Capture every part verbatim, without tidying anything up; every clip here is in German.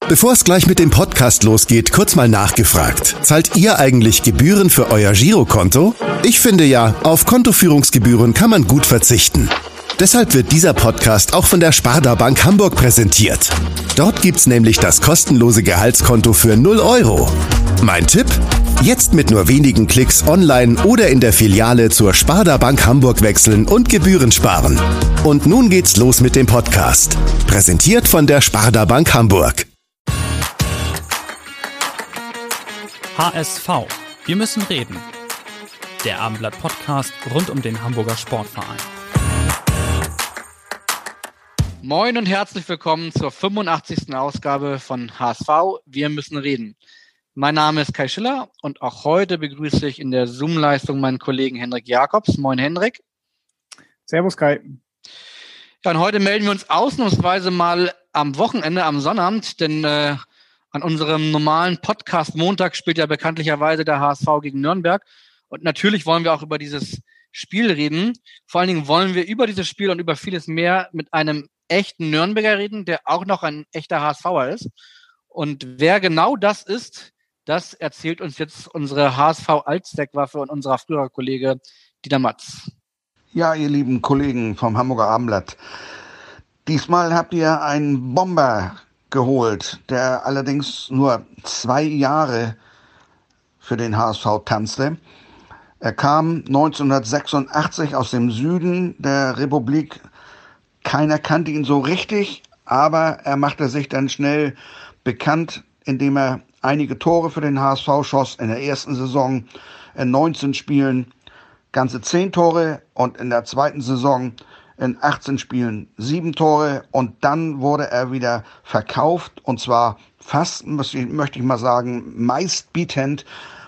Bevor es gleich mit dem Podcast losgeht, kurz mal nachgefragt. Zahlt ihr eigentlich Gebühren für euer Girokonto? Ich finde ja, auf Kontoführungsgebühren kann man gut verzichten. Deshalb wird dieser Podcast auch von der Sparda Bank Hamburg präsentiert. Dort gibt's nämlich das kostenlose Gehaltskonto für null Euro. Mein Tipp? Jetzt mit nur wenigen Klicks online oder in der Filiale zur Sparda Bank Hamburg wechseln und Gebühren sparen. Und nun geht's los mit dem Podcast. Präsentiert von der Sparda Bank Hamburg. H S V. Wir müssen reden. Der Abendblatt-Podcast rund um den Hamburger Sportverein. Moin und herzlich willkommen zur fünfundachtzigsten Ausgabe von H S V. Wir müssen reden. Mein Name ist Kai Schiller und auch heute begrüße ich in der Zoom-Leistung meinen Kollegen Hendrik Jakobs. Moin Hendrik. Servus Kai. Ja, und heute melden wir uns ausnahmsweise mal am Wochenende, am Sonnabend, denn äh, an unserem normalen Podcast Montag spielt ja bekanntlicherweise der H S V gegen Nürnberg. Und natürlich wollen wir auch über dieses Spiel reden. Vor allen Dingen wollen wir über dieses Spiel und über vieles mehr mit einem echten Nürnberger reden, der auch noch ein echter HSVer ist. Und wer genau das ist, das erzählt uns jetzt unsere H S V-Allzweckwaffe und unser früherer Kollege Dieter Matz. Ja, ihr lieben Kollegen vom Hamburger Abendblatt. Diesmal habt ihr einen Bomber geholt, der allerdings nur zwei Jahre für den H S V tanzte. Er kam neunzehnhundertsechsundachtzig aus dem Süden der Republik. Keiner kannte ihn so richtig, aber er machte sich dann schnell bekannt, indem er einige Tore für den H S V schoss. In der ersten Saison in neunzehn Spielen ganze zehn Tore und in der zweiten Saison in achtzehn Spielen sieben Tore. Und dann wurde er wieder verkauft, und zwar fast, möchte ich mal sagen, meistbietend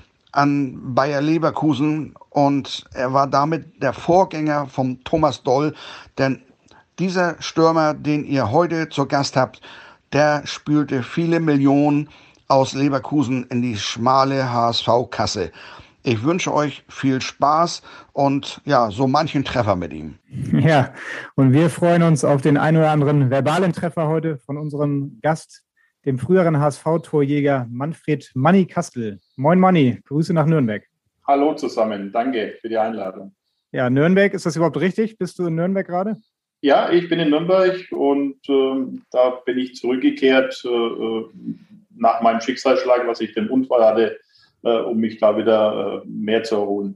an Bayer Leverkusen. Und er war damit der Vorgänger von Thomas Doll, denn dieser Stürmer, den ihr heute zu Gast habt, der spülte viele Millionen aus Leverkusen in die schmale H S V-Kasse. Ich wünsche euch viel Spaß und ja, so manchen Treffer mit ihm. Ja, und wir freuen uns auf den ein oder anderen verbalen Treffer heute von unserem Gast, dem früheren H S V-Torjäger Manfred Manni Kastel. Moin Manni, Grüße nach Nürnberg. Hallo zusammen, danke für die Einladung. Ja, Nürnberg, ist das überhaupt richtig? Bist du in Nürnberg gerade? Ja, ich bin in Nürnberg und äh, da bin ich zurückgekehrt äh, nach meinem Schicksalsschlag, was ich den Unfall hatte, äh, um mich da wieder äh, mehr zu erholen.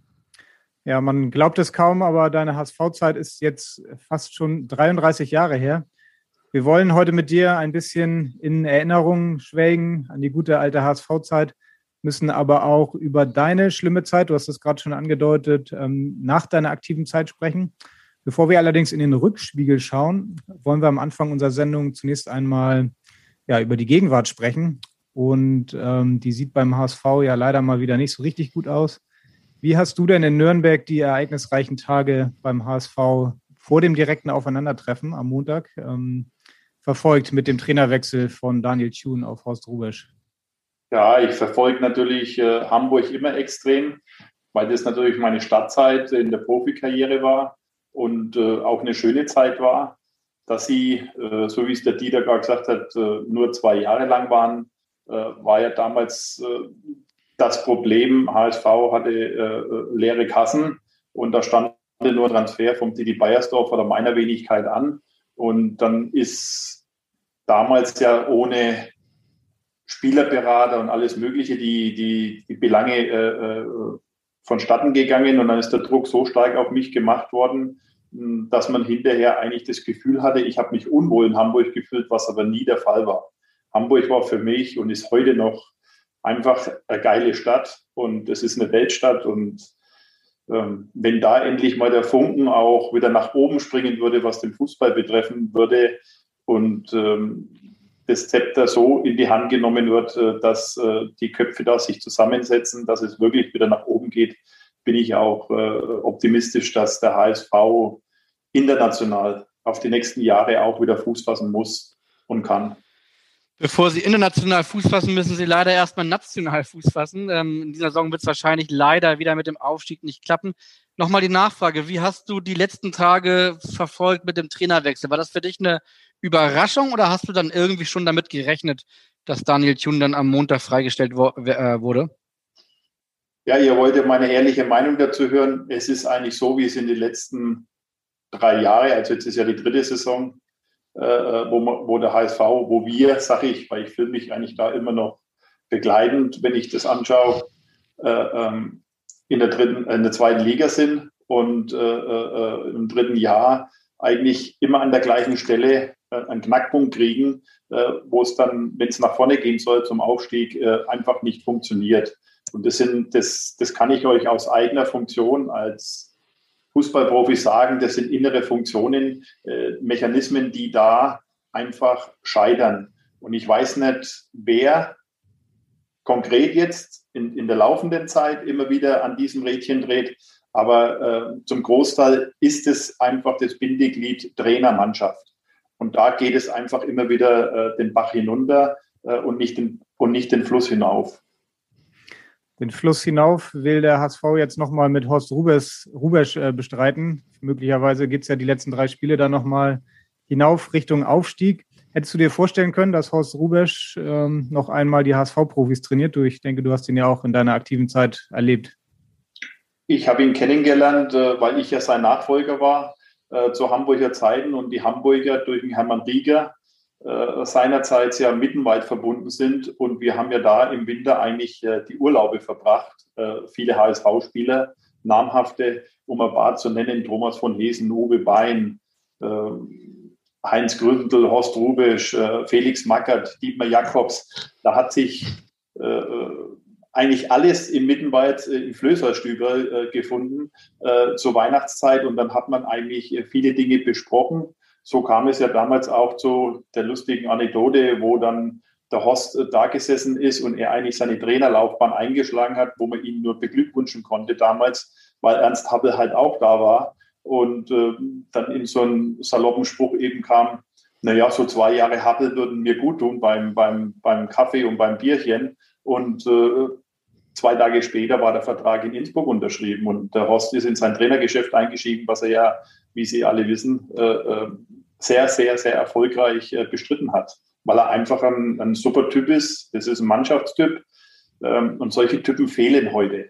Ja, man glaubt es kaum, aber deine H S V-Zeit ist jetzt fast schon dreiunddreißig Jahre her. Wir wollen heute mit dir ein bisschen in Erinnerungen schwelgen an die gute alte H S V-Zeit, müssen aber auch über deine schlimme Zeit, du hast es gerade schon angedeutet, ähm, nach deiner aktiven Zeit sprechen. Bevor wir allerdings in den Rückspiegel schauen, wollen wir am Anfang unserer Sendung zunächst einmal ja, über die Gegenwart sprechen. Und ähm, die sieht beim H S V ja leider mal wieder nicht so richtig gut aus. Wie hast du denn in Nürnberg die ereignisreichen Tage beim H S V vor dem direkten Aufeinandertreffen am Montag ähm, verfolgt mit dem Trainerwechsel von Daniel Thune auf Horst Hrubesch? Ja, ich verfolge natürlich äh, Hamburg immer extrem, weil das natürlich meine Startzeit in der Profikarriere war. Und äh, auch eine schöne Zeit war, dass sie, äh, so wie es der Dieter gerade gesagt hat, äh, nur zwei Jahre lang waren, äh, war ja damals äh, das Problem. H S V hatte äh, leere Kassen und da stand nur Transfer vom Didi Beiersdorf oder meiner Wenigkeit an. Und dann ist damals ja ohne Spielerberater und alles Mögliche die, die, die Belange äh, vonstatten gegangen, und dann ist der Druck so stark auf mich gemacht worden, dass man hinterher eigentlich das Gefühl hatte, ich habe mich unwohl in Hamburg gefühlt, was aber nie der Fall war. Hamburg war für mich und ist heute noch einfach eine geile Stadt, und es ist eine Weltstadt, und ähm, wenn da endlich mal der Funken auch wieder nach oben springen würde, was den Fußball betreffen würde, und ähm, das Zepter so in die Hand genommen wird, dass äh, die Köpfe da sich zusammensetzen, dass es wirklich wieder nach oben geht, bin ich auch äh, optimistisch, dass der H S V international auf die nächsten Jahre auch wieder Fuß fassen muss und kann. Bevor Sie international Fuß fassen, müssen Sie leider erstmal national Fuß fassen. Ähm, in dieser Saison wird es wahrscheinlich leider wieder mit dem Aufstieg nicht klappen. Nochmal die Nachfrage, wie hast du die letzten Tage verfolgt mit dem Trainerwechsel? War das für dich eine Überraschung oder hast du dann irgendwie schon damit gerechnet, dass Daniel Thune dann am Montag freigestellt wo- äh, wurde? Ja, ihr wollt ja meine ehrliche Meinung dazu hören. Es ist eigentlich so, wie es in den letzten drei Jahren, also jetzt ist ja die dritte Saison, äh, wo, man, wo der H S V, wo wir, sage ich, weil ich fühle mich eigentlich da immer noch begleitend, wenn ich das anschaue, äh, ähm, in der dritten, in der zweiten Liga sind und äh, äh, im dritten Jahr eigentlich immer an der gleichen Stelle äh, einen Knackpunkt kriegen, äh, wo es dann, wenn es nach vorne gehen soll zum Aufstieg, äh, einfach nicht funktioniert. Und das sind, das, das kann ich euch aus eigener Funktion als Fußballprofi sagen, das sind innere Funktionen, äh, Mechanismen, die da einfach scheitern. Und ich weiß nicht, wer konkret jetzt in, in der laufenden Zeit immer wieder an diesem Rädchen dreht, aber äh, zum Großteil ist es einfach das Bindeglied Trainer-Mannschaft. Und da geht es einfach immer wieder äh, den Bach hinunter äh, und, nicht den, und nicht den Fluss hinauf. Den Fluss hinauf will der H S V jetzt nochmal mit Horst Rubesch, Rubesch äh, bestreiten. Möglicherweise geht es ja die letzten drei Spiele dann nochmal hinauf Richtung Aufstieg. Hättest du dir vorstellen können, dass Horst Rubesch ähm, noch einmal die H S V-Profis trainiert? Du, ich denke, du hast ihn ja auch in deiner aktiven Zeit erlebt. Ich habe ihn kennengelernt, äh, weil ich ja sein Nachfolger war äh, zu Hamburger Zeiten und die Hamburger durch den Hermann Rieger äh, seinerzeit ja mittenweit verbunden sind. Und wir haben ja da im Winter eigentlich äh, die Urlaube verbracht. Äh, viele H S V-Spieler, namhafte, um ein paar zu nennen, Thomas von Heesen, Uwe Bein, äh, Heinz Gründel, Horst Rubesch, äh, Felix Mackert, Dietmar Jacobs. Da hat sich äh, eigentlich alles im Mittenwald äh, im Flößerstüber äh, gefunden äh, zur Weihnachtszeit. Und dann hat man eigentlich äh, viele Dinge besprochen. So kam es ja damals auch zu der lustigen Anekdote, wo dann der Horst äh, da gesessen ist und er eigentlich seine Trainerlaufbahn eingeschlagen hat, wo man ihn nur beglückwünschen konnte damals, weil Ernst Happel halt auch da war. Und äh, dann in so einen saloppen Spruch eben kam, naja, so zwei Jahre Happel würden mir gut tun beim, beim, beim Kaffee und beim Bierchen. Und äh, zwei Tage später war der Vertrag in Innsbruck unterschrieben. Und der Horst ist in sein Trainergeschäft eingestiegen, was er ja, wie Sie alle wissen, äh, sehr, sehr, sehr erfolgreich äh, bestritten hat. Weil er einfach ein, ein super Typ ist. Das ist ein Mannschaftstyp. Ähm, und solche Typen fehlen heute.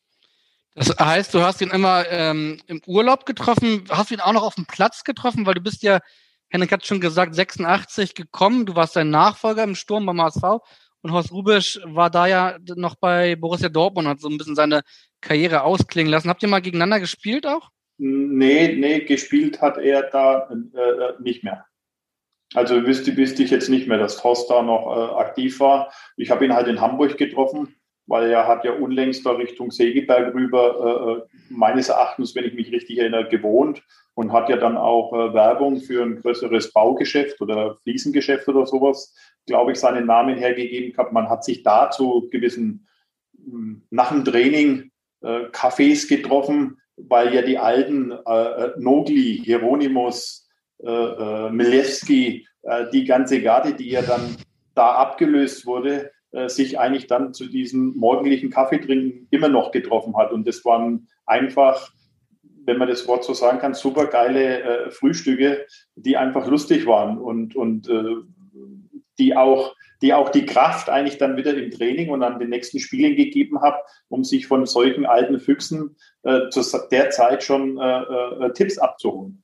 Das heißt, du hast ihn immer ähm, im Urlaub getroffen. Hast du ihn auch noch auf dem Platz getroffen? Weil du bist ja, Henrik hat schon gesagt, sechsundachtzig gekommen. Du warst sein Nachfolger im Sturm beim H S V. Und Horst Rubesch war da ja noch bei Borussia Dortmund und hat so ein bisschen seine Karriere ausklingen lassen. Habt ihr mal gegeneinander gespielt auch? Nee, nee, gespielt hat er da äh, nicht mehr. Also wüsste, wüsste ich jetzt nicht mehr, dass Horst da noch äh, aktiv war. Ich habe ihn halt in Hamburg getroffen, weil er hat ja unlängst da Richtung Segeberg rüber, äh, meines Erachtens, wenn ich mich richtig erinnere, gewohnt und hat ja dann auch äh, Werbung für ein größeres Baugeschäft oder Fliesengeschäft oder sowas, glaube ich, seinen Namen hergegeben gehabt. Man hat sich da zu gewissen, nach dem Training, äh, Cafés getroffen, weil ja die alten äh, Nogli, Hieronymus, äh, äh, Milewski, äh, die ganze Garde, die ja dann da abgelöst wurde, äh, sich eigentlich dann zu diesem morgendlichen Kaffeetrinken immer noch getroffen hat. Und das waren einfach, wenn man das Wort so sagen kann, super geile äh, Frühstücke, die einfach lustig waren und, und äh, die auch, die auch die Kraft eigentlich dann wieder im Training und an den nächsten Spielen gegeben hat, um sich von solchen alten Füchsen äh, zu der Zeit schon äh, äh, Tipps abzuholen.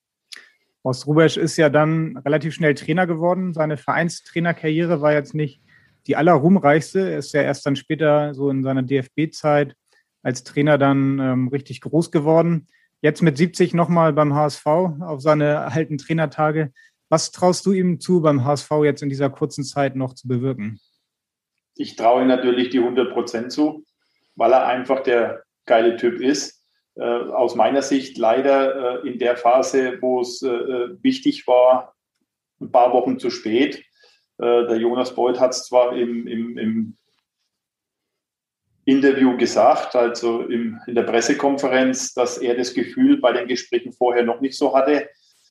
Horst Rubesch ist ja dann relativ schnell Trainer geworden. Seine Vereinstrainerkarriere war jetzt nicht die allerruhmreichste. Er ist ja erst dann später so in seiner D F B-Zeit als Trainer dann ähm, richtig groß geworden. Jetzt mit siebzig nochmal beim H S V auf seine alten Trainertage. Was traust du ihm zu, beim H S V jetzt in dieser kurzen Zeit noch zu bewirken? Ich traue ihm natürlich die hundert Prozent zu, weil er einfach der geile Typ ist. Äh, aus meiner Sicht leider äh, in der Phase, wo es äh, wichtig war, ein paar Wochen zu spät. Äh, der Jonas Bold hat es zwar im, im, im Interview gesagt, also im, in der Pressekonferenz, dass er das Gefühl bei den Gesprächen vorher noch nicht so hatte.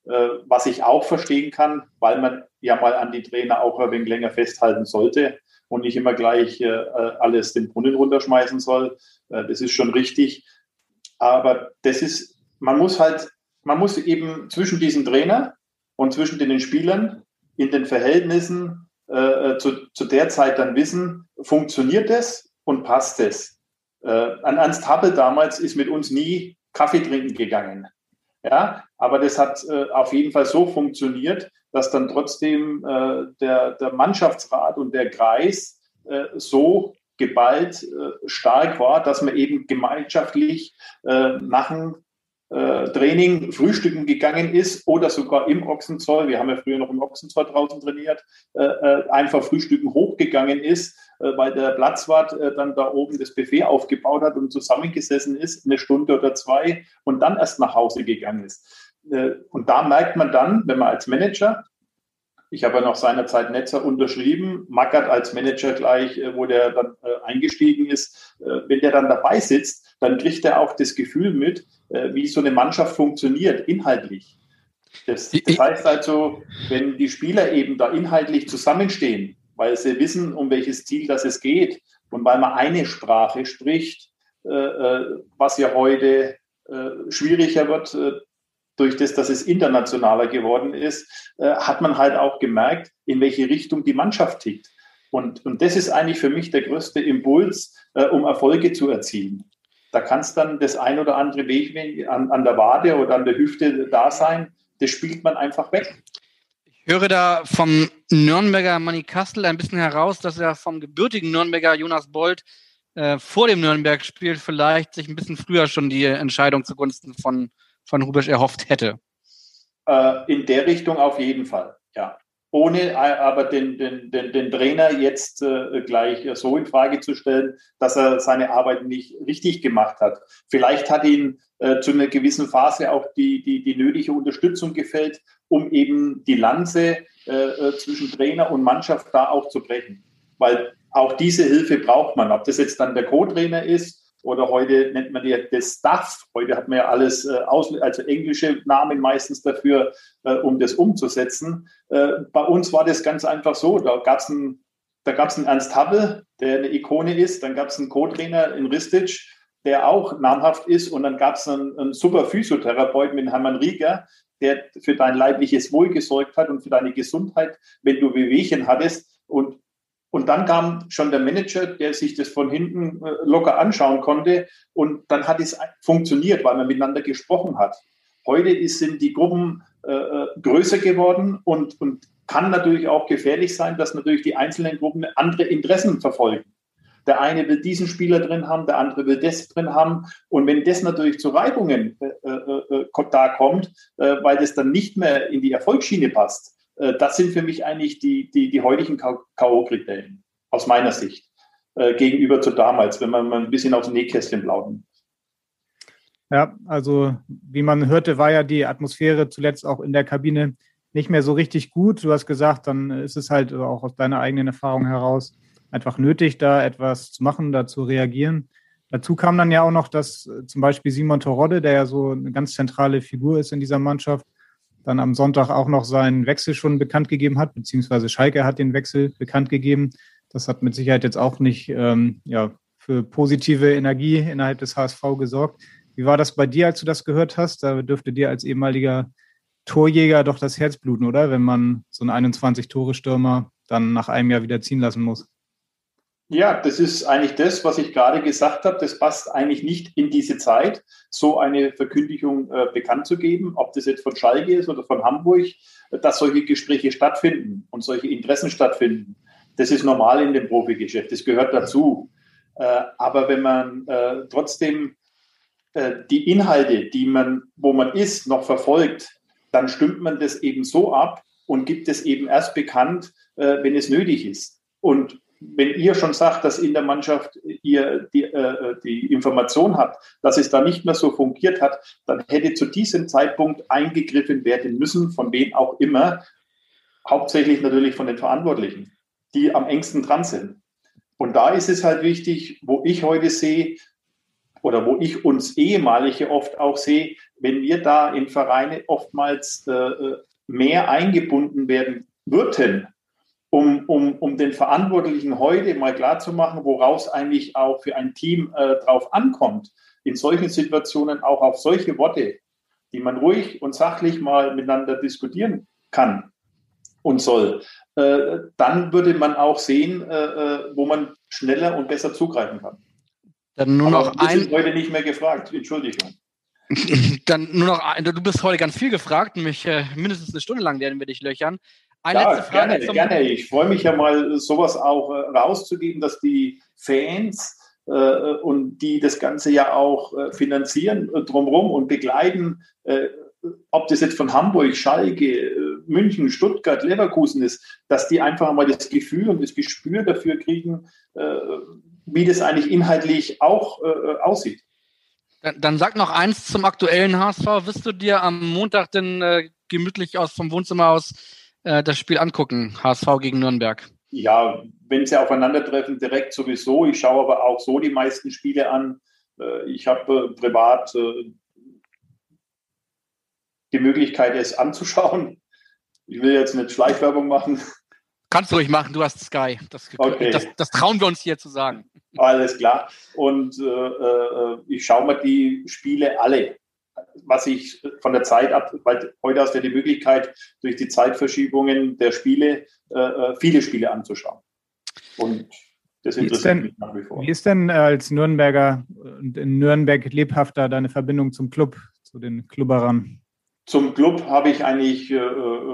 was ich auch verstehen kann, weil man ja mal an die Trainer auch ein wenig länger festhalten sollte und nicht immer gleich alles den Brunnen runterschmeißen soll. Das ist schon richtig. Aber das ist, man muss halt, man muss eben zwischen diesen Trainer und zwischen den Spielern in den Verhältnissen äh, zu, zu der Zeit dann wissen, funktioniert das und passt das? Äh, an Ernst Happel damals ist mit uns nie Kaffee trinken gegangen. Ja, aber das hat äh, auf jeden Fall so funktioniert, dass dann trotzdem äh, der, der Mannschaftsrat und der Kreis äh, so geballt äh, stark war, dass man eben gemeinschaftlich äh, nach dem äh, Training frühstücken gegangen ist oder sogar im Ochsenzoll, wir haben ja früher noch im Ochsenzoll draußen trainiert, äh, äh, einfach frühstücken hochgegangen ist, äh, weil der Platzwart äh, dann da oben das Buffet aufgebaut hat und zusammengesessen ist, eine Stunde oder zwei und dann erst nach Hause gegangen ist. Äh, und da merkt man dann, wenn man als Manager, ich habe ja noch seinerzeit Netzer unterschrieben, Magath als Manager gleich, wo der dann äh, eingestiegen ist. Äh, wenn der dann dabei sitzt, dann kriegt er auch das Gefühl mit, äh, wie so eine Mannschaft funktioniert, inhaltlich. Das, das heißt also, wenn die Spieler eben da inhaltlich zusammenstehen, weil sie wissen, um welches Ziel das es geht und weil man eine Sprache spricht, äh, was ja heute äh, schwieriger wird, äh, durch das, dass es internationaler geworden ist, äh, hat man halt auch gemerkt, in welche Richtung die Mannschaft tickt. Und, und das ist eigentlich für mich der größte Impuls, äh, um Erfolge zu erzielen. Da kann es dann das ein oder andere Weg an, an der Wade oder an der Hüfte da sein, das spielt man einfach weg. Ich höre da vom Nürnberger Manny Kastel ein bisschen heraus, dass er vom gebürtigen Nürnberger Jonas Bold äh, vor dem Nürnberg-Spiel vielleicht sich ein bisschen früher schon die Entscheidung zugunsten von von Hrubesch erhofft hätte. Äh, in der Richtung auf jeden Fall, ja. Ohne aber den, den, den, den Trainer jetzt äh, gleich so in Frage zu stellen, dass er seine Arbeit nicht richtig gemacht hat. Vielleicht hat ihn äh, zu einer gewissen Phase auch die, die, die nötige Unterstützung gefehlt, um eben die Lanze äh, zwischen Trainer und Mannschaft da auch zu brechen. Weil auch diese Hilfe braucht man. Ob das jetzt dann der Co-Trainer ist, oder heute nennt man ja das Staff. Heute hat man ja alles, äh, aus, also englische Namen meistens dafür, äh, um das umzusetzen. Äh, bei uns war das ganz einfach so. Da gab es einen, da gab's einen Ernst Happel, der eine Ikone ist. Dann gab es einen Co-Trainer in Ristic, der auch namhaft ist. Und dann gab es einen, einen super Physiotherapeuten mit Hermann Rieger, der für dein leibliches Wohl gesorgt hat und für deine Gesundheit, wenn du Wehwehchen hattest. Und Und dann kam schon der Manager, der sich das von hinten locker anschauen konnte. Und dann hat es funktioniert, weil man miteinander gesprochen hat. Heute ist, sind die Gruppen äh, größer geworden und, und kann natürlich auch gefährlich sein, dass natürlich die einzelnen Gruppen andere Interessen verfolgen. Der eine will diesen Spieler drin haben, der andere will das drin haben. Und wenn das natürlich zu Reibungen äh, äh, da kommt, äh, weil das dann nicht mehr in die Erfolgsschiene passt, das sind für mich eigentlich die, die, die heutigen K O-Kriterien, aus meiner Sicht, äh, gegenüber zu damals, wenn man mal ein bisschen aufs Nähkästchen plaudern. Ja, also wie man hörte, war ja die Atmosphäre zuletzt auch in der Kabine nicht mehr so richtig gut. Du hast gesagt, dann ist es halt auch aus deiner eigenen Erfahrung heraus einfach nötig, da etwas zu machen, da zu reagieren. Dazu kam dann ja auch noch, dass zum Beispiel Simon Terodde, der ja so eine ganz zentrale Figur ist in dieser Mannschaft, dann am Sonntag auch noch seinen Wechsel schon bekannt gegeben hat, beziehungsweise Schalke hat den Wechsel bekannt gegeben. Das hat mit Sicherheit jetzt auch nicht ähm, ja, für positive Energie innerhalb des H S V gesorgt. Wie war das bei dir, als du das gehört hast? Da dürfte dir als ehemaliger Torjäger doch das Herz bluten, oder? Wenn man so einen einundzwanzig-Tore-Stürmer dann nach einem Jahr wieder ziehen lassen muss. Ja, das ist eigentlich das, was ich gerade gesagt habe. Das passt eigentlich nicht in diese Zeit, so eine Verkündigung äh, bekannt zu geben, ob das jetzt von Schalke ist oder von Hamburg, dass solche Gespräche stattfinden und solche Interessen stattfinden. Das ist normal in dem Profigeschäft, das gehört dazu. Äh, aber wenn man äh, trotzdem äh, die Inhalte, die man, wo man ist, noch verfolgt, dann stimmt man das eben so ab und gibt es eben erst bekannt, äh, wenn es nötig ist. Und wenn ihr schon sagt, dass in der Mannschaft ihr die, äh, die Information habt, dass es da nicht mehr so fungiert hat, dann hätte zu diesem Zeitpunkt eingegriffen werden müssen, von wem auch immer, hauptsächlich natürlich von den Verantwortlichen, die am engsten dran sind. Und da ist es halt wichtig, wo ich heute sehe, oder wo ich uns ehemalige oft auch sehe, wenn wir da in Vereine oftmals äh, mehr eingebunden werden würden, um, um, um den Verantwortlichen heute mal klarzumachen, woraus eigentlich auch für ein Team äh, drauf ankommt, in solchen Situationen auch auf solche Worte, die man ruhig und sachlich mal miteinander diskutieren kann und soll, äh, dann würde man auch sehen, äh, wo man schneller und besser zugreifen kann. Dann nur Aber noch wir ein. sind heute nicht mehr gefragt, Entschuldigung. Dann nur noch ein. Du bist heute ganz viel gefragt, nämlich äh, mindestens eine Stunde lang werden wir dich löchern. Eine Ja, letzte Frage. gerne, zum gerne. Ich freue mich ja mal, sowas auch äh, rauszugeben, dass die Fans äh, und die das Ganze ja auch äh, finanzieren äh, drumherum und begleiten, äh, ob das jetzt von Hamburg, Schalke, äh, München, Stuttgart, Leverkusen ist, dass die einfach mal das Gefühl und das Gespür dafür kriegen, äh, wie das eigentlich inhaltlich auch äh, aussieht. Dann, dann sag noch eins zum aktuellen H S V. Wirst du dir am Montag denn äh, gemütlich aus vom Wohnzimmer aus äh, das Spiel angucken, H S V gegen Nürnberg? Ja, wenn sie aufeinandertreffen, direkt sowieso. Ich schaue aber auch so die meisten Spiele an. Äh, ich habe äh, privat äh, die Möglichkeit, es anzuschauen. Ich will jetzt nicht Schleichwerbung machen. Kannst du ruhig machen, du hast Sky. Das, Okay. das, das trauen wir uns hier zu sagen. Alles klar. Und äh, äh, ich schaue mir die Spiele alle, was ich von der Zeit ab, weil heute hast du ja die Möglichkeit, durch die Zeitverschiebungen der Spiele äh, viele Spiele anzuschauen. Und das interessiert denn, mich nach wie vor. Wie ist denn als Nürnberger und in Nürnberg lebhafter deine Verbindung zum Club, zu den Klubberern? Zum Club habe ich eigentlich äh,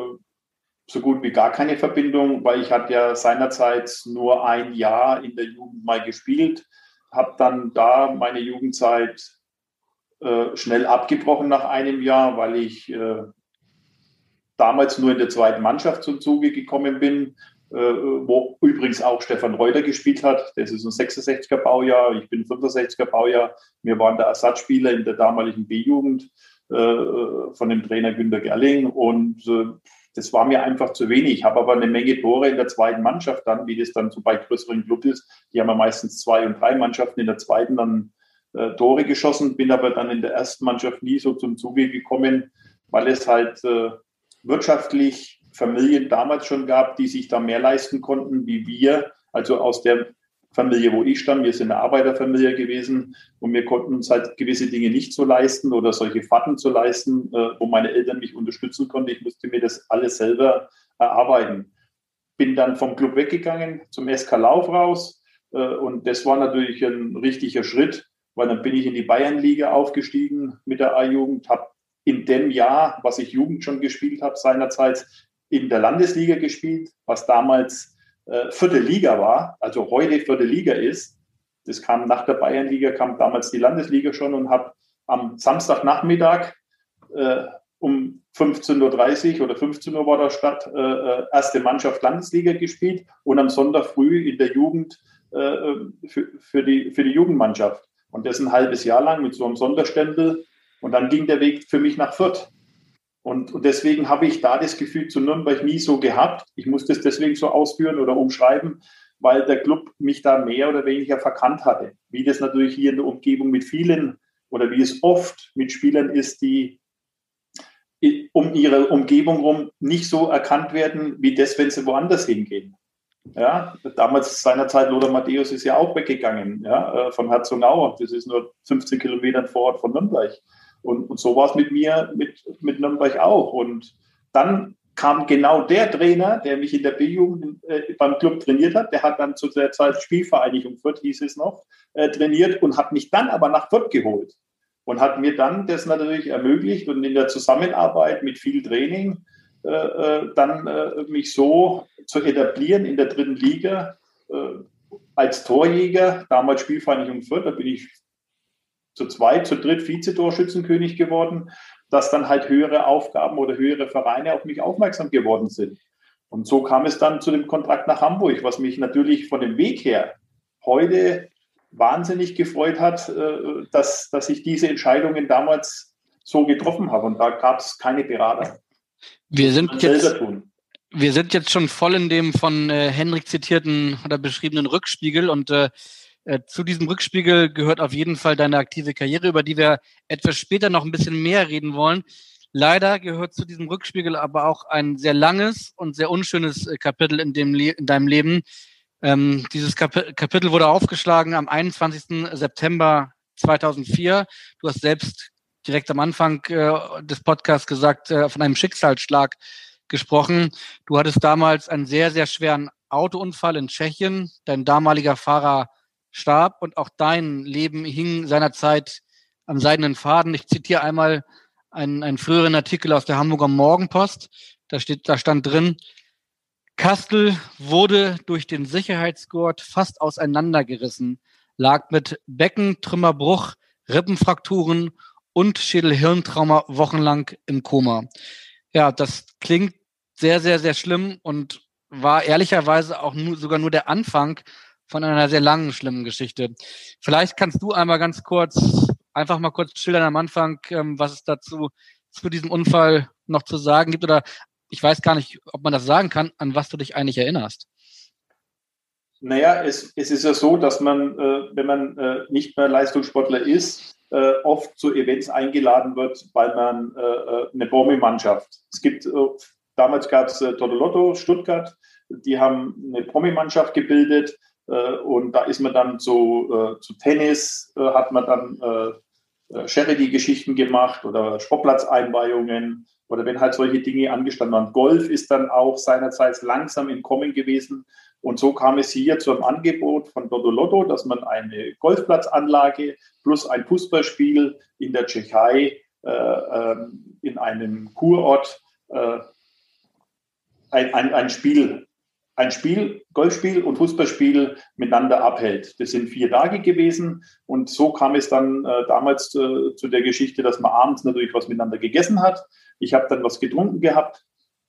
so gut wie gar keine Verbindung, weil ich hatte ja seinerzeit nur ein Jahr in der Jugend mal gespielt, habe dann da meine Jugendzeit äh, schnell abgebrochen nach einem Jahr, weil ich äh, damals nur in der zweiten Mannschaft zum Zuge gekommen bin, äh, wo übrigens auch Stefan Reuter gespielt hat. Das ist ein sechsundsechziger Baujahr, ich bin fünfundsechziger Baujahr. Wir waren der Ersatzspieler in der damaligen B-Jugend äh, von dem Trainer Günter Gerling und äh, das war mir einfach zu wenig. Ich habe aber eine Menge Tore in der zweiten Mannschaft dann, wie das dann so bei größeren Clubs ist. Die haben ja meistens zwei und drei Mannschaften in der zweiten dann äh, Tore geschossen, bin aber dann in der ersten Mannschaft nie so zum Zuge gekommen, weil es halt äh, wirtschaftlich Familien damals schon gab, die sich da mehr leisten konnten, wie wir. Also aus der Familie, wo ich stamme, wir sind eine Arbeiterfamilie gewesen und wir konnten uns halt gewisse Dinge nicht so leisten oder solche Fahrten zu leisten, äh, wo meine Eltern mich unterstützen konnten. Ich musste mir das alles selber erarbeiten. Bin dann vom Club weggegangen, zum S K Lauf raus äh, und das war natürlich ein richtiger Schritt, weil dann bin ich in die Bayernliga aufgestiegen mit der A-Jugend, habe in dem Jahr, was ich Jugend schon gespielt habe, seinerzeit in der Landesliga gespielt, was damals äh, vierte Liga war, also heute vierte Liga ist. Das kam nach der Bayernliga, kam damals die Landesliga schon und habe am Samstagnachmittag äh, um fünfzehn Uhr dreißig oder fünfzehn Uhr war der Start, äh, erste Mannschaft Landesliga gespielt und am Sonntag früh in der Jugend äh, für, für, die, für die Jugendmannschaft. Und das ein halbes Jahr lang mit so einem Sonderstempel. Und dann ging der Weg für mich nach Fürth. Und, und deswegen habe ich da das Gefühl zu Nürnberg nie so gehabt. Ich muss das deswegen so ausführen oder umschreiben, weil der Club mich da mehr oder weniger verkannt hatte. Wie das natürlich hier in der Umgebung mit vielen oder wie es oft mit Spielern ist, die um ihre Umgebung rum nicht so erkannt werden, wie das, wenn sie woanders hingehen. Ja, damals seinerzeit Lothar Matthäus ist ja auch weggegangen, ja, von Herzogenaurach. Das ist nur fünfzehn Kilometer vor Ort von Nürnberg. Und, und so war es mit mir, mit, mit Nürnberg auch. Und dann kam genau der Trainer, der mich in der B-Jugend äh, beim Club trainiert hat, der hat dann zu der Zeit Spielvereinigung Fürth, hieß es noch, äh, trainiert und hat mich dann aber nach Fürth geholt. Und hat mir dann das natürlich ermöglicht und in der Zusammenarbeit mit viel Training äh, äh, dann äh, mich so zu etablieren in der dritten Liga äh, als Torjäger, damals Spielvereinigung Fürth, da bin ich zu zweit, zu dritt Vizetorschützenkönig geworden, dass dann halt höhere Aufgaben oder höhere Vereine auf mich aufmerksam geworden sind. Und so kam es dann zu dem Kontrakt nach Hamburg, was mich natürlich von dem Weg her heute wahnsinnig gefreut hat, dass, dass ich diese Entscheidungen damals so getroffen habe. Und da gab es keine Berater. Wir sind, jetzt, wir sind jetzt schon voll in dem von äh, Henrik zitierten oder beschriebenen Rückspiegel und äh, Äh, zu diesem Rückspiegel gehört auf jeden Fall deine aktive Karriere, über die wir etwas später noch ein bisschen mehr reden wollen. Leider gehört zu diesem Rückspiegel aber auch ein sehr langes und sehr unschönes äh, Kapitel in, dem Le- in deinem Leben. Ähm, dieses Kap- Kapitel wurde aufgeschlagen am einundzwanzigsten September zweitausendvier. Du hast selbst direkt am Anfang äh, des Podcasts gesagt, äh, von einem Schicksalsschlag gesprochen. Du hattest damals einen sehr, sehr schweren Autounfall in Tschechien. Dein damaliger Fahrer starb und auch dein Leben hing seinerzeit am seidenen Faden. Ich zitiere einmal einen, einen früheren Artikel aus der Hamburger Morgenpost. Da steht, da stand drin: Kastel wurde durch den Sicherheitsgurt fast auseinandergerissen, lag mit Beckentrümmerbruch, Rippenfrakturen und Schädel-Hirntrauma wochenlang im Koma. Ja, das klingt sehr, sehr, sehr schlimm und war ehrlicherweise auch nur, sogar nur der Anfang von einer sehr langen, schlimmen Geschichte. Vielleicht kannst du einmal ganz kurz, einfach mal kurz schildern am Anfang, ähm, was es dazu zu diesem Unfall noch zu sagen gibt, oder ich weiß gar nicht, ob man das sagen kann, an was du dich eigentlich erinnerst. Naja, es, es ist ja so, dass man, äh, wenn man äh, nicht mehr Leistungssportler ist, äh, oft zu Events eingeladen wird, weil man äh, eine Promi-Mannschaft. Es gibt, äh, damals gab es äh, Totolotto Stuttgart, die haben eine Promi-Mannschaft gebildet äh, und da ist man dann zu, äh, zu Tennis, äh, hat man dann äh, Charity-Geschichten gemacht oder Sportplatzeinweihungen oder wenn halt solche Dinge angestanden waren. Golf ist dann auch seinerzeit langsam im Kommen gewesen. Und so kam es hier zu einem Angebot von Totolotto, dass man eine Golfplatzanlage plus ein Fußballspiel in der Tschechei äh, äh, in einem Kurort äh, ein, ein, ein Spiel, ein Spiel, Golfspiel und Fußballspiel miteinander abhält. Das sind vier Tage gewesen und so kam es dann äh, damals äh, zu der Geschichte, dass man abends natürlich was miteinander gegessen hat. Ich habe dann was getrunken gehabt.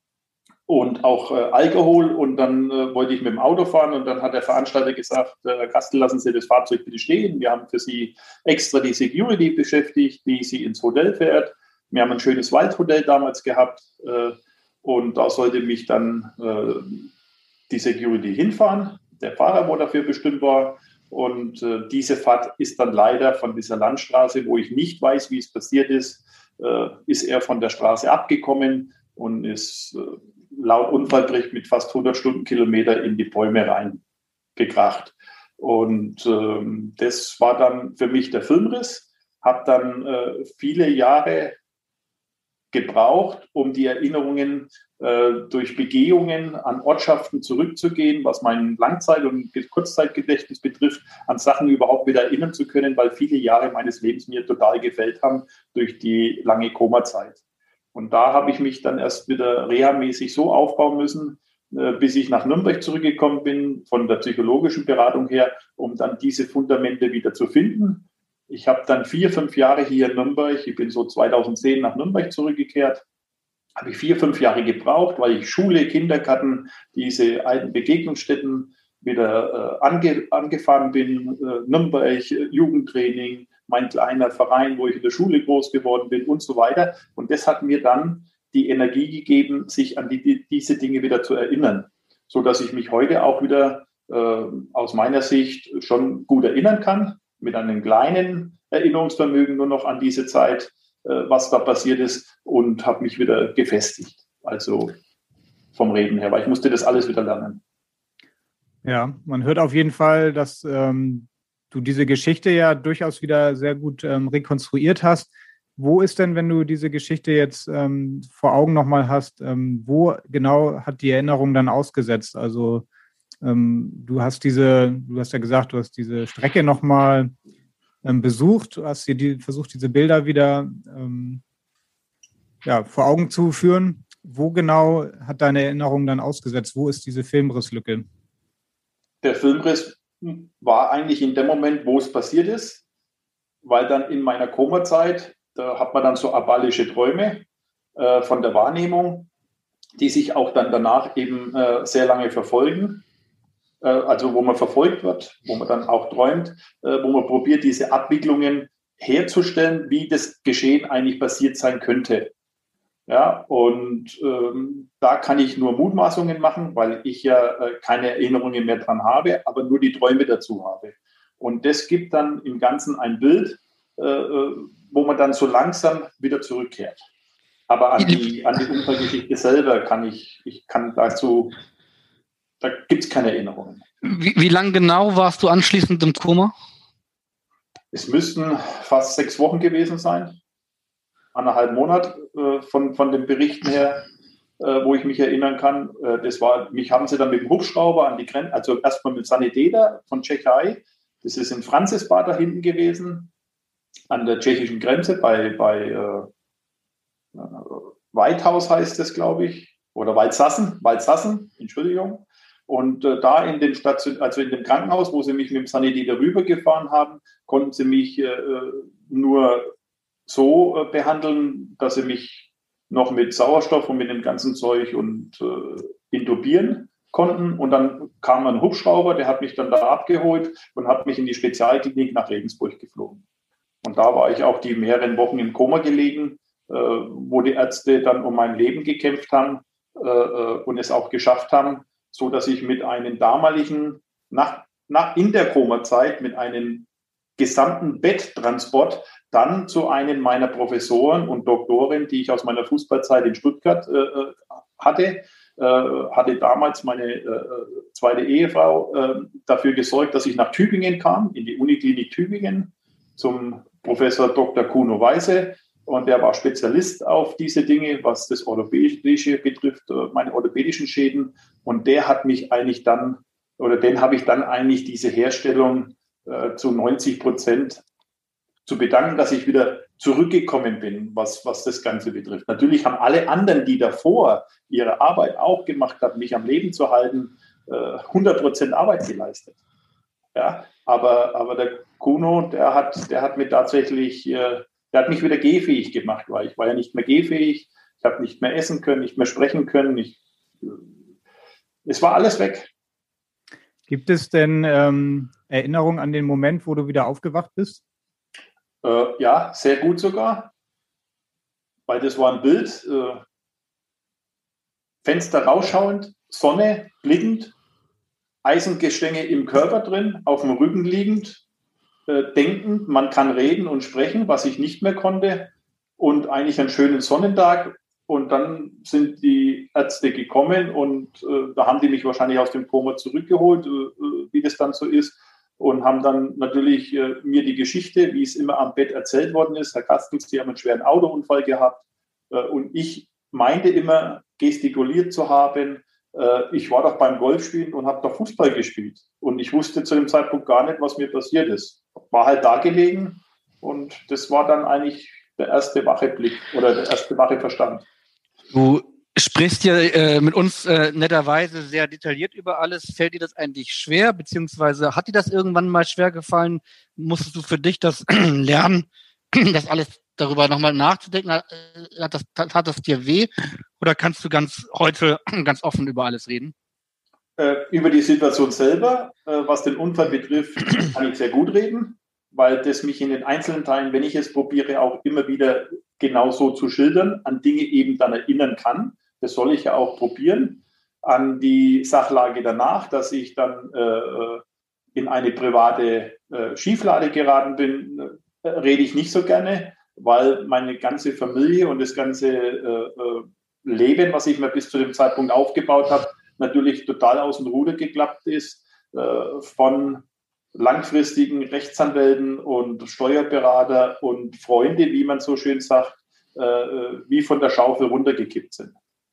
Und auch äh, Alkohol und dann äh, wollte ich mit dem Auto fahren und dann hat der Veranstalter gesagt, äh, Herr Kastel, lassen Sie das Fahrzeug bitte stehen. Wir haben für Sie extra die Security beschäftigt, die Sie ins Hotel fährt. Wir haben ein schönes Waldhotel damals gehabt äh, und da sollte mich dann äh, die Security hinfahren. Der Fahrer, wo dafür bestimmt war. Und äh, diese Fahrt ist dann leider von dieser Landstraße, wo ich nicht weiß, wie es passiert ist, äh, ist er von der Straße abgekommen und ist äh, laut Unfallbericht mit fast hundert Stundenkilometer in die Bäume reingekracht. Und ähm, das war dann für mich der Filmriss. Habe dann äh, viele Jahre gebraucht, um die Erinnerungen äh, durch Begehungen an Ortschaften zurückzugehen, was mein Langzeit- und Kurzzeitgedächtnis betrifft, an Sachen überhaupt wieder erinnern zu können, weil viele Jahre meines Lebens mir total gefällt haben durch die lange Komazeit. Und da habe ich mich dann erst wieder reha-mäßig so aufbauen müssen, äh, bis ich nach Nürnberg zurückgekommen bin, von der psychologischen Beratung her, um dann diese Fundamente wieder zu finden. Ich habe dann vier, fünf Jahre hier in Nürnberg, ich bin so zweitausendzehn nach Nürnberg zurückgekehrt, habe ich vier, fünf Jahre gebraucht, weil ich Schule, Kindergarten, diese alten Begegnungsstätten wieder äh, ange, angefahren bin, äh, Nürnberg, Jugendtraining, mein kleiner Verein, wo ich in der Schule groß geworden bin und so weiter. Und das hat mir dann die Energie gegeben, sich an die, die, diese Dinge wieder zu erinnern, sodass ich mich heute auch wieder äh, aus meiner Sicht schon gut erinnern kann, mit einem kleinen Erinnerungsvermögen nur noch an diese Zeit, äh, was da passiert ist und habe mich wieder gefestigt, also vom Reden her, weil ich musste das alles wieder lernen. Ja, man hört auf jeden Fall, dass ähm, du diese Geschichte ja durchaus wieder sehr gut ähm, rekonstruiert hast. Wo ist denn, wenn du diese Geschichte jetzt ähm, vor Augen nochmal hast, ähm, wo genau hat die Erinnerung dann ausgesetzt? Also ähm, du hast diese, du hast ja gesagt, du hast diese Strecke nochmal ähm, besucht, du hast dir die, versucht, diese Bilder wieder ähm, ja, vor Augen zu führen. Wo genau hat deine Erinnerung dann ausgesetzt? Wo ist diese Filmrisslücke? Der Filmriss war eigentlich in dem Moment, wo es passiert ist, weil dann in meiner Komazeit, da hat man dann so aballische Träume äh, von der Wahrnehmung, die sich auch dann danach eben äh, sehr lange verfolgen. Äh, also wo man verfolgt wird, wo man dann auch träumt, äh, wo man probiert, diese Abwicklungen herzustellen, wie das Geschehen eigentlich passiert sein könnte. Ja, und ähm, da kann ich nur Mutmaßungen machen, weil ich ja äh, keine Erinnerungen mehr dran habe, aber nur die Träume dazu habe. Und das gibt dann im Ganzen ein Bild, äh, wo man dann so langsam wieder zurückkehrt. Aber an die, an die Unfallgeschichte selber kann ich, ich kann dazu, da gibt es keine Erinnerungen. Wie, wie lange genau warst du anschließend im Koma? Es müssten fast sechs Wochen gewesen sein, anderthalb Monat äh, von, von den Berichten her, äh, wo ich mich erinnern kann. Äh, das war, mich haben sie dann mit dem Hubschrauber an die Grenze, also erstmal mit Sanitäter von Tschechei, das ist in Franzisbad da hinten gewesen, an der tschechischen Grenze bei, bei äh, Weithaus heißt es, glaube ich, oder Waldsassen, Waldsassen, Entschuldigung. Und äh, da in den Station, also in dem Krankenhaus, wo sie mich mit dem Sanitäter rübergefahren haben, konnten sie mich äh, nur so äh, behandeln, dass sie mich noch mit Sauerstoff und mit dem ganzen Zeug und äh, intubieren konnten. Und dann kam ein Hubschrauber, der hat mich dann da abgeholt und hat mich in die Spezialklinik nach Regensburg geflogen. Und da war ich auch die mehreren Wochen im Koma gelegen, äh, wo die Ärzte dann um mein Leben gekämpft haben äh, und es auch geschafft haben, so dass ich mit einem damaligen, nach, nach in der Koma-Zeit, mit einem gesamten Betttransport dann zu einem meiner Professoren und Doktoren, die ich aus meiner Fußballzeit in Stuttgart äh, hatte, äh, hatte damals meine äh, zweite Ehefrau äh, dafür gesorgt, dass ich nach Tübingen kam, in die Uniklinik Tübingen, zum Professor Doktor Kuno Weise. Und der war Spezialist auf diese Dinge, was das Orthopädische betrifft, meine orthopädischen Schäden. Und der hat mich eigentlich dann, oder den habe ich dann eigentlich diese Herstellung äh, zu neunzig Prozent zu bedanken, dass ich wieder zurückgekommen bin, was, was das Ganze betrifft. Natürlich haben alle anderen, die davor ihre Arbeit auch gemacht haben, mich am Leben zu halten, äh, hundert Prozent Arbeit geleistet. Ja, aber, aber der Kuno, der hat, der hat mir tatsächlich... Äh, Der hat mich wieder gehfähig gemacht, weil ich war ja nicht mehr gehfähig. Ich habe nicht mehr essen können, nicht mehr sprechen können. Ich, es war alles weg. Gibt es denn ähm, Erinnerungen an den Moment, wo du wieder aufgewacht bist? Äh, ja, sehr gut sogar. Weil das war ein Bild. Äh, Fenster rausschauend, Sonne blickend, Eisengestänge im Körper drin, auf dem Rücken liegend. Denken, man kann reden und sprechen, was ich nicht mehr konnte, und eigentlich einen schönen Sonnentag. Und dann sind die Ärzte gekommen und äh, da haben die mich wahrscheinlich aus dem Koma zurückgeholt, äh, wie das dann so ist, und haben dann natürlich äh, mir die Geschichte, wie es immer am Bett erzählt worden ist, Herr Kastens, die haben einen schweren Autounfall gehabt äh, und ich meinte immer, gestikuliert zu haben, äh, ich war doch beim Golfspielen und habe doch Fußball gespielt. Und ich wusste zu dem Zeitpunkt gar nicht, was mir passiert ist. War halt da gelegen und das war dann eigentlich der erste wache Blick oder der erste wache Verstand. Du sprichst ja äh, mit uns äh, netterweise sehr detailliert über alles. Fällt dir das eigentlich schwer, beziehungsweise hat dir das irgendwann mal schwer gefallen? Musstest du für dich das lernen, das alles darüber nochmal nachzudenken? Hat das, tat das dir weh? Oder kannst du ganz heute ganz offen über alles reden? Über die Situation selber, was den Unfall betrifft, kann ich sehr gut reden, weil das mich in den einzelnen Teilen, wenn ich es probiere, auch immer wieder genauso zu schildern, an Dinge eben dann erinnern kann. Das soll ich ja auch probieren. An die Sachlage danach, dass ich dann äh, in eine private äh, Schieflage geraten bin, äh, rede ich nicht so gerne, weil meine ganze Familie und das ganze äh, Leben, was ich mir bis zu dem Zeitpunkt aufgebaut habe, natürlich total aus dem Ruder geklappt ist, äh, von langfristigen Rechtsanwälten und Steuerberater und Freunde, wie man so schön sagt, äh, wie von der Schaufel runtergekippt sind.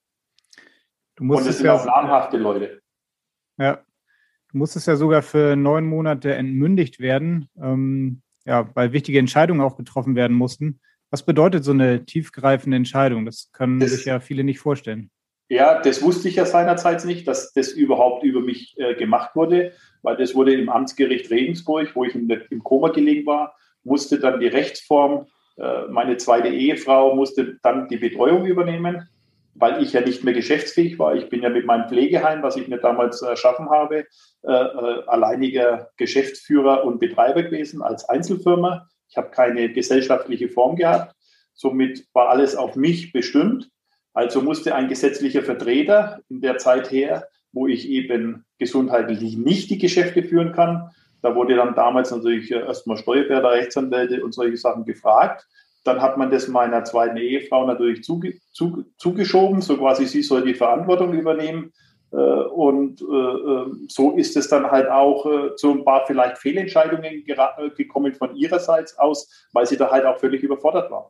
Du musst und es es sind ja, auch namhafte Leute. Ja, du musstest ja sogar für neun Monate entmündigt werden, ähm, ja, weil wichtige Entscheidungen auch getroffen werden mussten. Was bedeutet so eine tiefgreifende Entscheidung? Das können das, sich ja viele nicht vorstellen. Ja, das wusste ich ja seinerzeit nicht, dass das überhaupt über mich äh, gemacht wurde, weil das wurde im Amtsgericht Regensburg, wo ich in der, im Koma gelegen war, musste dann die Rechtsform, äh, meine zweite Ehefrau musste dann die Betreuung übernehmen, weil ich ja nicht mehr geschäftsfähig war. Ich bin ja mit meinem Pflegeheim, was ich mir damals erschaffen habe, äh, äh, alleiniger Geschäftsführer und Betreiber gewesen als Einzelfirma. Ich habe keine gesellschaftliche Form gehabt. Somit war alles auf mich bestimmt. Also musste ein gesetzlicher Vertreter in der Zeit her, wo ich eben gesundheitlich nicht die Geschäfte führen kann, Da wurde dann damals natürlich erstmal Steuerberater, Rechtsanwälte und solche Sachen gefragt. Dann hat man das meiner zweiten Ehefrau natürlich zuge, zu, zugeschoben, so quasi sie soll die Verantwortung übernehmen. Und so ist es dann halt auch zu ein paar vielleicht Fehlentscheidungen gekommen von ihrerseits aus, weil sie da halt auch völlig überfordert war.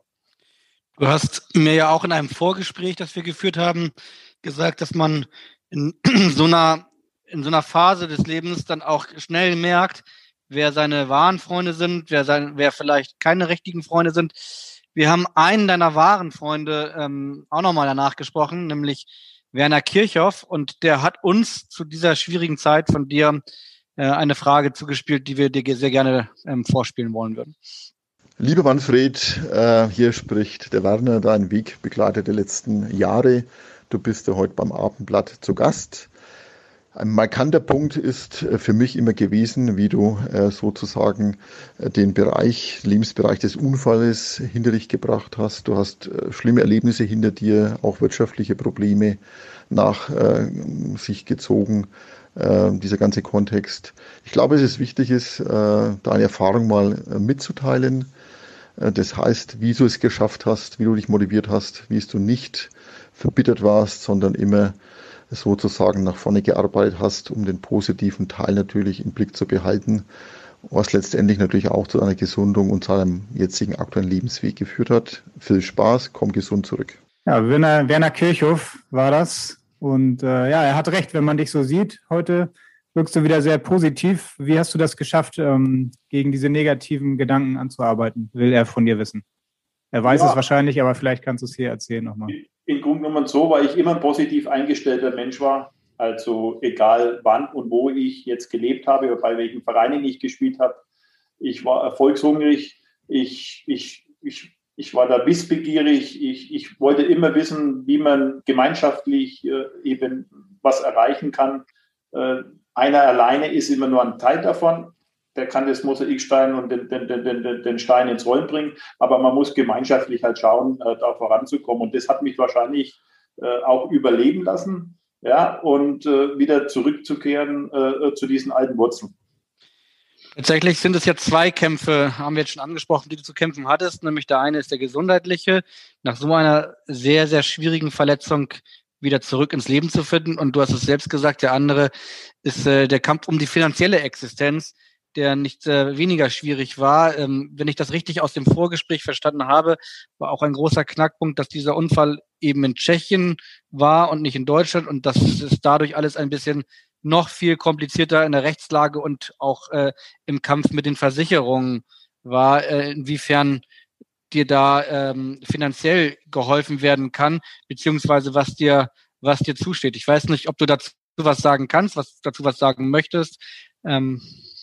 Du hast mir ja auch in einem Vorgespräch, das wir geführt haben, gesagt, dass man in so einer, in so einer Phase des Lebens dann auch schnell merkt, wer seine wahren Freunde sind, wer, sein, wer vielleicht keine richtigen Freunde sind. Wir haben einen deiner wahren Freunde ähm, auch nochmal danach gesprochen, nämlich Werner Kirchhoff, und der hat uns zu dieser schwierigen Zeit von dir äh, eine Frage zugespielt, die wir dir sehr gerne ähm, vorspielen wollen würden. Lieber Manfred, äh, hier spricht der Werner, dein Wegbegleiter der letzten Jahre. Du bist ja heute beim Abendblatt zu Gast. Ein markanter Punkt ist für mich immer gewesen, wie du äh, sozusagen äh, den Bereich, Lebensbereich des Unfalles hinter dich gebracht hast. Du hast äh, schlimme Erlebnisse hinter dir, auch wirtschaftliche Probleme nach äh, sich gezogen, äh, dieser ganze Kontext. Ich glaube, es ist wichtig, ist, äh, deine Erfahrung mal äh, mitzuteilen. Äh, das heißt, wie du es geschafft hast, wie du dich motiviert hast, wie es du nicht verbittert warst, sondern immer sozusagen nach vorne gearbeitet hast, um den positiven Teil natürlich im Blick zu behalten, was letztendlich natürlich auch zu einer Gesundung und zu einem jetzigen aktuellen Lebensweg geführt hat. Viel Spaß, komm gesund zurück. Ja, Werner, Werner Kirchhoff war das. Und äh, ja, er hat recht, wenn man dich so sieht. Heute wirkst du wieder sehr positiv. Wie hast du das geschafft, ähm, gegen diese negativen Gedanken anzuarbeiten, will er von dir wissen. Er weiß ja. es wahrscheinlich, aber vielleicht kannst du es hier erzählen nochmal. In Grunde genommen so, weil ich immer ein positiv eingestellter Mensch war. Also egal wann und wo ich jetzt gelebt habe oder bei welchen Vereinen ich gespielt habe. Ich war erfolgshungrig, ich, ich, ich, ich war da wissbegierig, ich, ich wollte immer wissen, wie man gemeinschaftlich äh, eben was erreichen kann. Äh, einer alleine ist immer nur ein Teil davon. Der kann das Mosaikstein und den, den, den, den Stein ins Rollen bringen. Aber man muss gemeinschaftlich halt schauen, äh, da voranzukommen. Und das hat mich wahrscheinlich äh, auch überleben lassen, ja, und äh, wieder zurückzukehren äh, zu diesen alten Wurzeln. Tatsächlich sind es ja zwei Kämpfe, haben wir jetzt schon angesprochen, die du zu kämpfen hattest. Nämlich der eine ist der gesundheitliche, nach so einer sehr, sehr schwierigen Verletzung wieder zurück ins Leben zu finden. Und du hast es selbst gesagt, der andere ist äh, der Kampf um die finanzielle Existenz, der nicht äh, weniger schwierig war. Ähm, wenn ich das richtig aus dem Vorgespräch verstanden habe, war auch ein großer Knackpunkt, dass dieser Unfall eben in Tschechien war und nicht in Deutschland, und das ist dadurch alles ein bisschen noch viel komplizierter in der Rechtslage und auch äh, im Kampf mit den Versicherungen war, äh, inwiefern dir da ähm, finanziell geholfen werden kann, beziehungsweise was dir, was dir zusteht. Ich weiß nicht, ob du dazu was sagen kannst, was dazu was sagen möchtest. Ähm,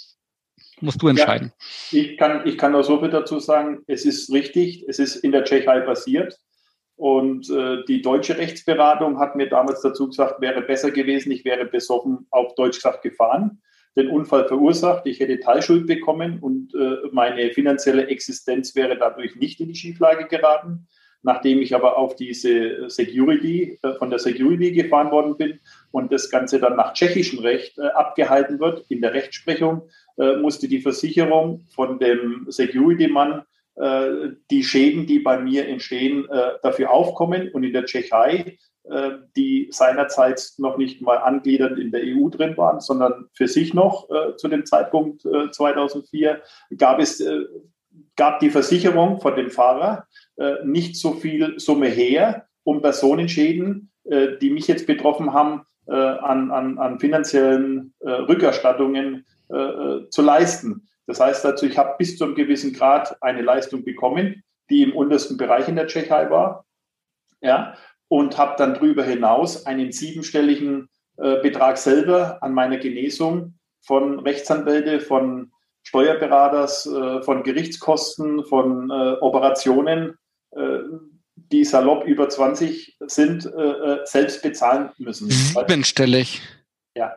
musst du entscheiden. Ja, ich kann, ich kann nur so viel dazu sagen, es ist richtig, es ist in der Tschechei passiert. Und äh, die deutsche Rechtsberatung hat mir damals dazu gesagt, wäre besser gewesen, ich wäre besoffen, auf Deutsch gesagt, gefahren, den Unfall verursacht, ich hätte Teilschuld bekommen und äh, meine finanzielle Existenz wäre dadurch nicht in die Schieflage geraten. Nachdem ich aber auf diese Security, äh, von der Security gefahren worden bin und das Ganze dann nach tschechischem Recht äh, abgehalten wird, in der Rechtsprechung, äh, musste die Versicherung von dem Security-Mann äh, die Schäden, die bei mir entstehen, äh, dafür aufkommen. Und in der Tschechei, äh, die seinerzeit noch nicht mal angliedernd in der E U drin waren, sondern für sich noch äh, zu dem Zeitpunkt äh, zweitausendvier, gab es äh, gab die Versicherung von dem Fahrer äh, nicht so viel Summe her, um Personenschäden, äh, die mich jetzt betroffen haben, äh, an, an, an finanziellen äh, Rückerstattungen äh, zu leisten. Das heißt also, ich habe bis zu einem gewissen Grad eine Leistung bekommen, die im untersten Bereich in der Tschechei war, ja, und habe dann darüber hinaus einen siebenstelligen äh, Betrag selber an meiner Genesung von Rechtsanwälte, von Steuerberaters, äh, von Gerichtskosten, von äh, Operationen, äh, die salopp über zwanzig sind, äh, selbst bezahlen müssen. Siebenstellig. Ja.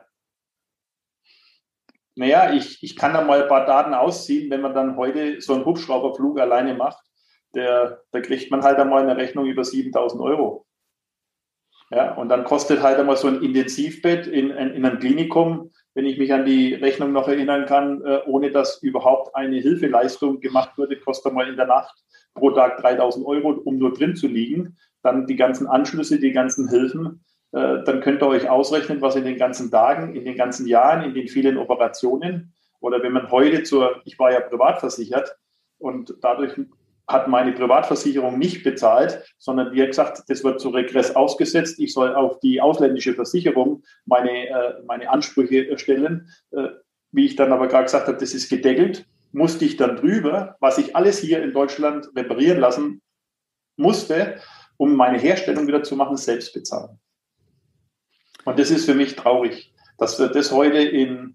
Naja, ich, ich kann da mal ein paar Daten ausziehen, wenn man dann heute so einen Hubschrauberflug alleine macht, der, da kriegt man halt einmal eine Rechnung über siebentausend Euro. Ja, und dann kostet halt einmal so ein Intensivbett in, in, in einem Klinikum wenn ich mich an die Rechnung noch erinnern kann, äh, ohne dass überhaupt eine Hilfeleistung gemacht wurde, kostet mal in der Nacht pro Tag dreitausend Euro, um nur drin zu liegen. Dann die ganzen Anschlüsse, die ganzen Hilfen. Äh, dann könnt ihr euch ausrechnen, was in den ganzen Tagen, in den ganzen Jahren, in den vielen Operationen oder wenn man heute zur, ich war ja privat versichert und dadurch hat meine Privatversicherung nicht bezahlt, sondern die hat gesagt, das wird zu Regress ausgesetzt. Ich soll auf die ausländische Versicherung meine, äh, meine Ansprüche stellen. Äh, wie ich dann aber gerade gesagt habe, das ist gedeckelt, musste ich dann drüber, was ich alles hier in Deutschland reparieren lassen musste, um meine Herstellung wieder zu machen, selbst bezahlen. Und das ist für mich traurig, dass wir das heute in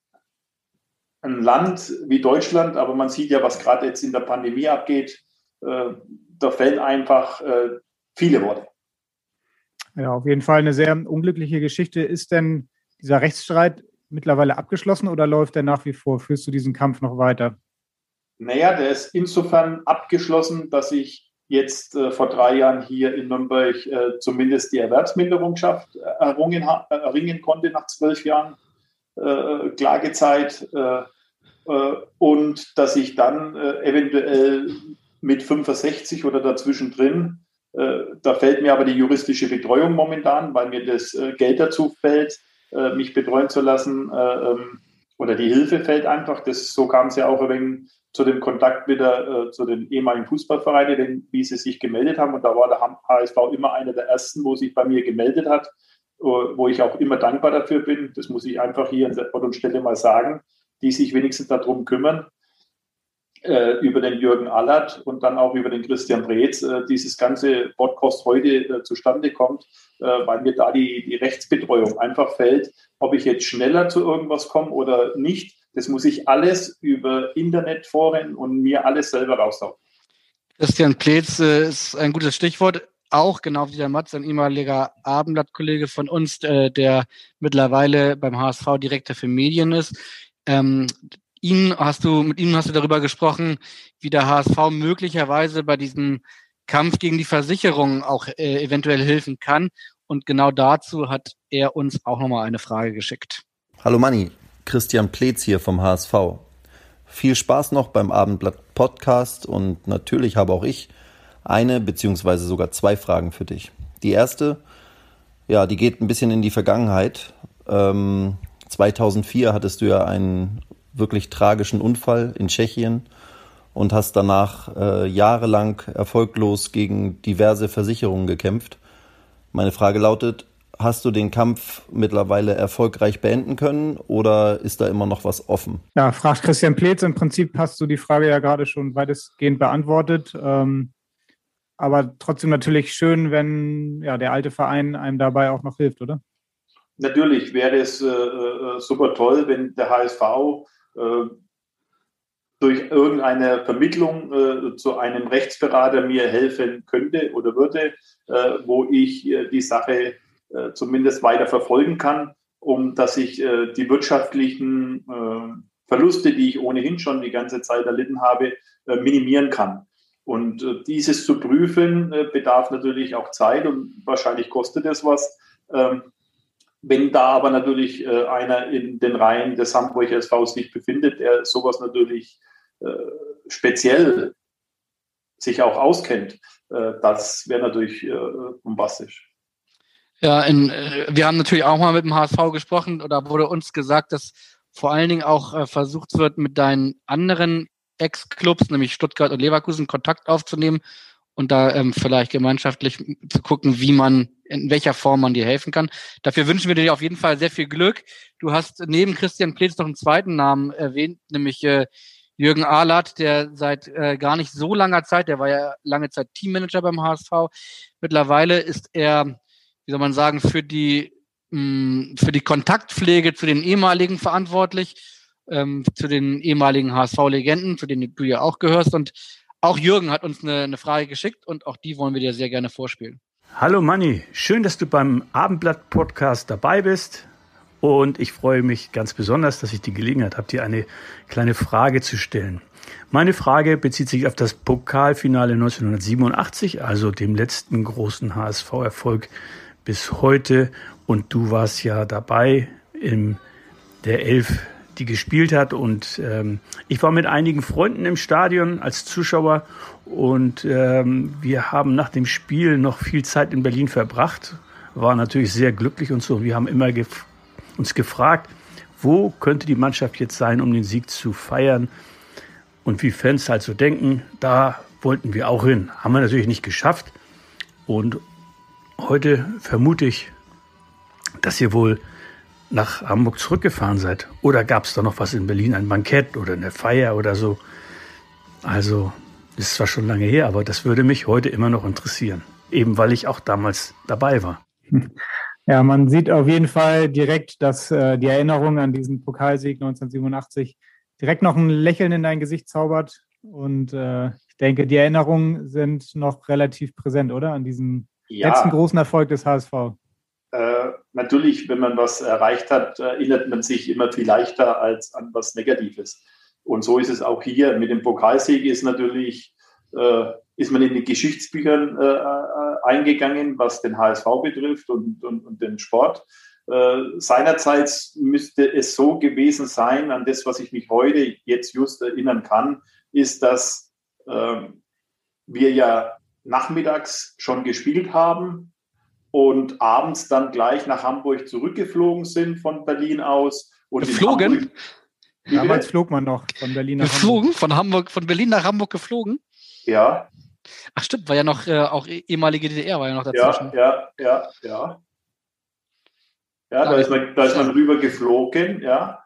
ein Land wie Deutschland, aber man sieht ja, was gerade jetzt in der Pandemie abgeht, äh, da fällen einfach äh, viele Worte. Ja, auf jeden Fall eine sehr unglückliche Geschichte. Ist denn dieser Rechtsstreit mittlerweile abgeschlossen oder läuft der nach wie vor? Führst du diesen Kampf noch weiter? Naja, der ist insofern abgeschlossen, dass ich jetzt äh, vor drei Jahren hier in Nürnberg äh, zumindest die Erwerbsminderungschaft errungen, erringen konnte nach zwölf Jahren äh, Klagezeit. Äh, Und dass ich dann äh, eventuell mit fünfundsechzig oder dazwischen drin, äh, da fällt mir aber die juristische Betreuung momentan, weil mir das äh, Geld dazu fällt, äh, mich betreuen zu lassen äh, ähm, oder die Hilfe fällt einfach. Das, so kam es ja auch ein wenig zu dem Kontakt wieder äh, zu den ehemaligen Fußballvereinen, denn, wie sie sich gemeldet haben. Und da war der H S V immer einer der ersten, wo sich bei mir gemeldet hat, wo ich auch immer dankbar dafür bin. Das muss ich einfach hier an der Ort und Stelle mal sagen, die sich wenigstens darum kümmern, äh, über den Jürgen Allert und dann auch über den Christian Breetz, äh, dieses ganze Podcast heute äh, zustande kommt, äh, weil mir da die, die Rechtsbetreuung einfach fällt. Ob ich jetzt schneller zu irgendwas komme oder nicht, das muss ich alles über Internetforen und mir alles selber raushauen. Christian Breetz äh, ist ein gutes Stichwort. Auch, genau wie der Mats, ein ehemaliger Abendblatt-Kollege von uns, äh, der mittlerweile beim H S V Direktor für Medien ist. Ähm, ihn hast du, mit ihm hast du darüber gesprochen, wie der H S V möglicherweise bei diesem Kampf gegen die Versicherung auch äh, eventuell helfen kann. Und genau dazu hat er uns auch nochmal eine Frage geschickt. Hallo Manni, Christian Breetz hier vom H S V. Viel Spaß noch beim Abendblatt-Podcast und natürlich habe auch ich eine beziehungsweise sogar zwei Fragen für dich. Die erste, ja, die geht ein bisschen in die Vergangenheit. Ähm, zweitausendvier hattest du ja einen wirklich tragischen Unfall in Tschechien und hast danach äh, jahrelang erfolglos gegen diverse Versicherungen gekämpft. Meine Frage lautet, hast du den Kampf mittlerweile erfolgreich beenden können oder ist da immer noch was offen? Ja, fragt Christian Breetz. Im Prinzip hast du die Frage ja gerade schon weitestgehend beantwortet. Ähm, aber trotzdem natürlich schön, wenn ja, der alte Verein einem dabei auch noch hilft, oder? Natürlich wäre es äh, super toll, wenn der H S V äh, durch irgendeine Vermittlung äh, zu einem Rechtsberater mir helfen könnte oder würde, äh, wo ich äh, die Sache äh, zumindest weiter verfolgen kann, um dass ich äh, die wirtschaftlichen äh, Verluste, die ich ohnehin schon die ganze Zeit erlitten habe, äh, minimieren kann. Und äh, dieses zu prüfen äh, bedarf natürlich auch Zeit und wahrscheinlich kostet es was. Ähm, Wenn da aber natürlich äh, einer in den Reihen des Hamburger S V sich befindet, der sowas natürlich äh, speziell sich auch auskennt, äh, das wäre natürlich äh, bombastisch. Ja, in, äh, wir haben natürlich auch mal mit dem H S V gesprochen oder wurde uns gesagt, dass vor allen Dingen auch äh, versucht wird, mit deinen anderen Ex-Clubs, nämlich Stuttgart und Leverkusen, Kontakt aufzunehmen und da ähm, vielleicht gemeinschaftlich zu gucken, wie man, in welcher Form man dir helfen kann. Dafür wünschen wir dir auf jeden Fall sehr viel Glück. Du hast neben Christian Breetz noch einen zweiten Namen erwähnt, nämlich äh, Jürgen Allert, der seit äh, gar nicht so langer Zeit, der war ja lange Zeit Teammanager beim H S V. Mittlerweile ist er, wie soll man sagen, für die mh, für die Kontaktpflege zu den ehemaligen verantwortlich, ähm, zu den ehemaligen H S V-Legenden, zu denen du ja auch gehörst. Und auch Jürgen hat uns eine, eine Frage geschickt und auch die wollen wir dir sehr gerne vorspielen. Hallo Manni, schön, dass du beim Abendblatt-Podcast dabei bist und ich freue mich ganz besonders, dass ich die Gelegenheit habe, dir eine kleine Frage zu stellen. Meine Frage bezieht sich auf das Pokalfinale neunzehnhundertsiebenundachtzig, also dem letzten großen H S V-Erfolg bis heute und du warst ja dabei im der Elf, die gespielt hat. Und ähm, ich war mit einigen Freunden im Stadion als Zuschauer und ähm, wir haben nach dem Spiel noch viel Zeit in Berlin verbracht. War natürlich sehr glücklich und so. Wir haben immer gef- uns gefragt, wo könnte die Mannschaft jetzt sein, um den Sieg zu feiern? Und wie Fans halt so denken, da wollten wir auch hin. Haben wir natürlich nicht geschafft. Und heute vermute ich, dass ihr wohl nach Hamburg zurückgefahren seid. Oder gab es da noch was in Berlin, ein Bankett oder eine Feier oder so? Also, das ist zwar schon lange her, aber das würde mich heute immer noch interessieren. Eben weil ich auch damals dabei war. Ja, man sieht auf jeden Fall direkt, dass äh, die Erinnerung an diesen Pokalsieg neunzehnhundertsiebenundachtzig direkt noch ein Lächeln in dein Gesicht zaubert. Und äh, ich denke, die Erinnerungen sind noch relativ präsent, oder? An diesen ja. letzten großen Erfolg des H S V. Äh, natürlich, wenn man was erreicht hat, erinnert man sich immer viel leichter als an was Negatives. Und so ist es auch hier. Mit dem Pokalsieg ist natürlich, äh, ist man in die Geschichtsbüchern äh, eingegangen, was den H S V betrifft und, und, und den Sport. Äh, seinerzeit müsste es so gewesen sein, an das, was ich mich heute jetzt just erinnern kann, ist, dass äh, wir ja nachmittags schon gespielt haben und abends dann gleich nach Hamburg zurückgeflogen sind von Berlin aus. Und geflogen? Hamburg, damals flog man noch von Berlin nach geflogen? Hamburg. Von Hamburg, von Berlin nach Hamburg geflogen? Ja. Ach stimmt, war ja noch äh, auch ehemalige D D R war ja noch dazwischen. Ja, ja, ja, ja. Ja, da ist man, da ist man rüber geflogen, ja.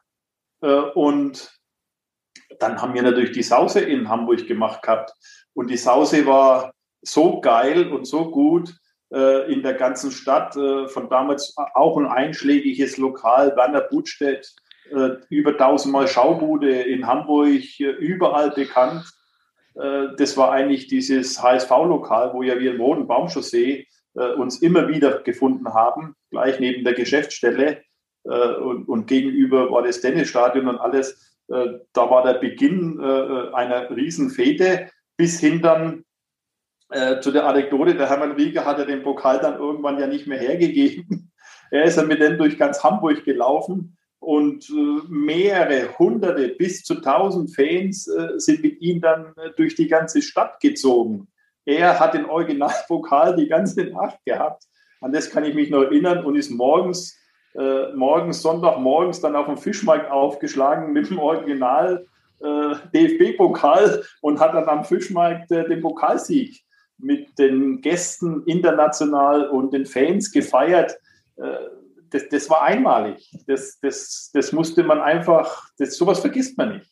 Und dann haben wir natürlich die Sause in Hamburg gemacht gehabt. Und die Sause war so geil und so gut äh, in der ganzen Stadt. Äh, von damals auch ein einschlägiges Lokal, Werner Budstedt, äh, über tausendmal Schaubude in Hamburg, äh, überall bekannt. Äh, das war eigentlich dieses H S V-Lokal, wo ja wir im Roten Baumchaussee äh, uns immer wieder gefunden haben, gleich neben der Geschäftsstelle. Äh, und, und gegenüber war das Tennisstadion und alles. Äh, da war der Beginn äh, einer Riesenfete bis hin dann äh, zu der Anekdote, der Hermann Rieger hat ja den Pokal dann irgendwann ja nicht mehr hergegeben. Er ist ja mit dem durch ganz Hamburg gelaufen und äh, mehrere hunderte bis zu tausend Fans äh, sind mit ihm dann äh, durch die ganze Stadt gezogen. Er hat den Originalpokal die ganze Nacht gehabt. An das kann ich mich noch erinnern und ist morgens, äh, morgens, Sonntagmorgens dann auf dem Fischmarkt aufgeschlagen mit dem Original äh, D F B-Pokal und hat dann am Fischmarkt äh, den Pokalsieg mit den Gästen international und den Fans gefeiert. Äh, das, das war einmalig. Das, das, das musste man einfach, das, sowas vergisst man nicht.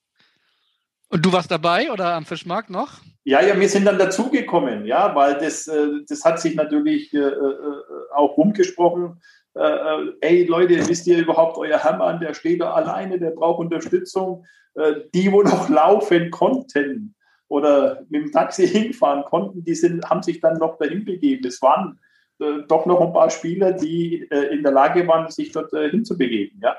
Und du warst dabei oder am Fischmarkt noch? Ja, ja, wir sind dann dazugekommen, ja, weil das, äh, das hat sich natürlich äh, äh, auch rumgesprochen. Äh, äh, ey Leute, wisst ihr überhaupt, euer Hermann, der steht da alleine, der braucht Unterstützung. Äh, die, wo noch laufen konnten oder mit dem Taxi hinfahren konnten, die sind, haben sich dann noch dahin begeben. Es waren äh, doch noch ein paar Spieler, die äh, in der Lage waren, sich dort äh, hinzubegeben, ja.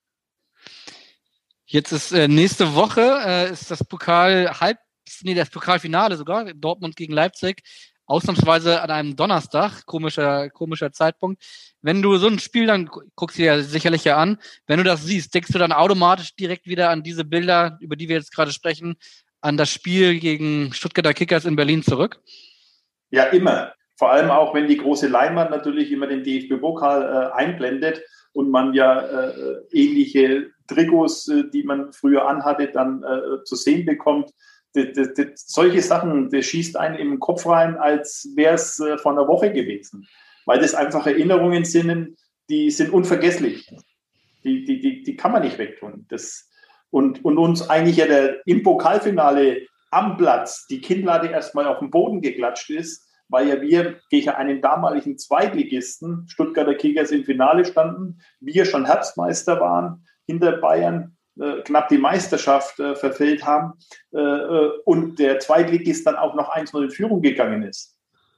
Jetzt ist äh, nächste Woche äh, ist das Pokal halb, nee, das Pokalfinale sogar, Dortmund gegen Leipzig, ausnahmsweise an einem Donnerstag, komischer, komischer Zeitpunkt. Wenn du so ein Spiel dann guckst du dir sicherlich ja an, wenn du das siehst, denkst du dann automatisch direkt wieder an diese Bilder, über die wir jetzt gerade sprechen, an das Spiel gegen Stuttgarter Kickers in Berlin zurück? Ja, immer. Vor allem auch, wenn die große Leinwand natürlich immer den D F B-Pokal äh, einblendet und man ja äh, ähnliche Trikots, äh, die man früher anhatte, dann äh, zu sehen bekommt. Das, das, das, solche Sachen, das schießt einen im Kopf rein, als wäre es äh, vor einer Woche gewesen. Weil das einfach Erinnerungen sind, die sind unvergesslich. Die, die, die, die kann man nicht wegtun. Das, und, und uns eigentlich ja der, im Pokalfinale am Platz die Kinnlade erstmal auf den Boden geklatscht ist, weil ja wir gegen einen damaligen Zweitligisten, Stuttgarter Kickers, im Finale standen, wir schon Herbstmeister waren, hinter Bayern äh, knapp die Meisterschaft äh, verfehlt haben äh, äh, und der Zweitligist dann auch noch eins null in Führung gegangen ist.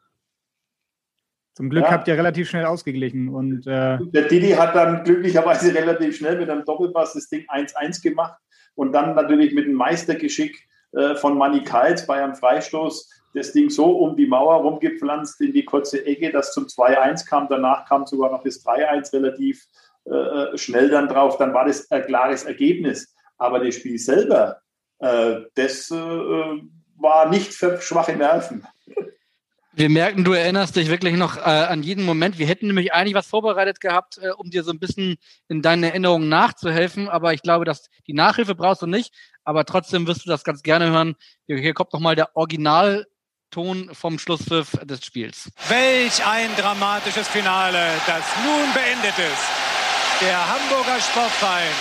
Zum Glück ja. habt ihr relativ schnell ausgeglichen. Und, äh der Didi hat dann glücklicherweise relativ schnell mit einem Doppelpass das Ding eins eins gemacht und dann natürlich mit dem Meistergeschick äh, von Manny Kals bei einem Freistoß das Ding so um die Mauer rumgepflanzt in die kurze Ecke, das zum zwei eins kam. Danach kam sogar noch das drei eins relativ äh, schnell dann drauf, dann war das ein klares Ergebnis. Aber das Spiel selber, äh, das äh, war nicht für schwache Nerven. Wir merken, du erinnerst dich wirklich noch äh, an jeden Moment. Wir hätten nämlich eigentlich was vorbereitet gehabt, äh, um dir so ein bisschen in deinen Erinnerungen nachzuhelfen. Aber ich glaube, dass die Nachhilfe brauchst du nicht. Aber trotzdem wirst du das ganz gerne hören. Hier, hier kommt nochmal der Originalton vom Schlusspfiff des Spiels. Welch ein dramatisches Finale, das nun beendet ist. Der Hamburger Sportverein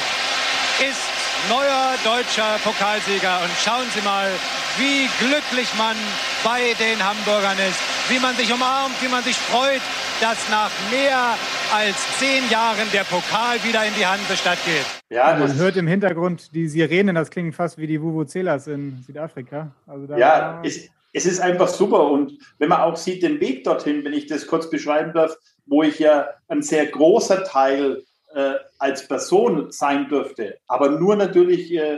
ist neuer deutscher Pokalsieger. Und schauen Sie mal, wie glücklich man bei den Hamburgern ist, wie man sich umarmt, wie man sich freut, dass nach mehr als zehn Jahren der Pokal wieder in die Hansestadt geht. Ja, man hört im Hintergrund die Sirenen, das klingt fast wie die Vuvuzelas in Südafrika. Also da ja, es, es ist einfach super. Und wenn man auch sieht, den Weg dorthin, wenn ich das kurz beschreiben darf, wo ich ja ein sehr großer Teil äh, als Person sein dürfte, aber nur natürlich äh,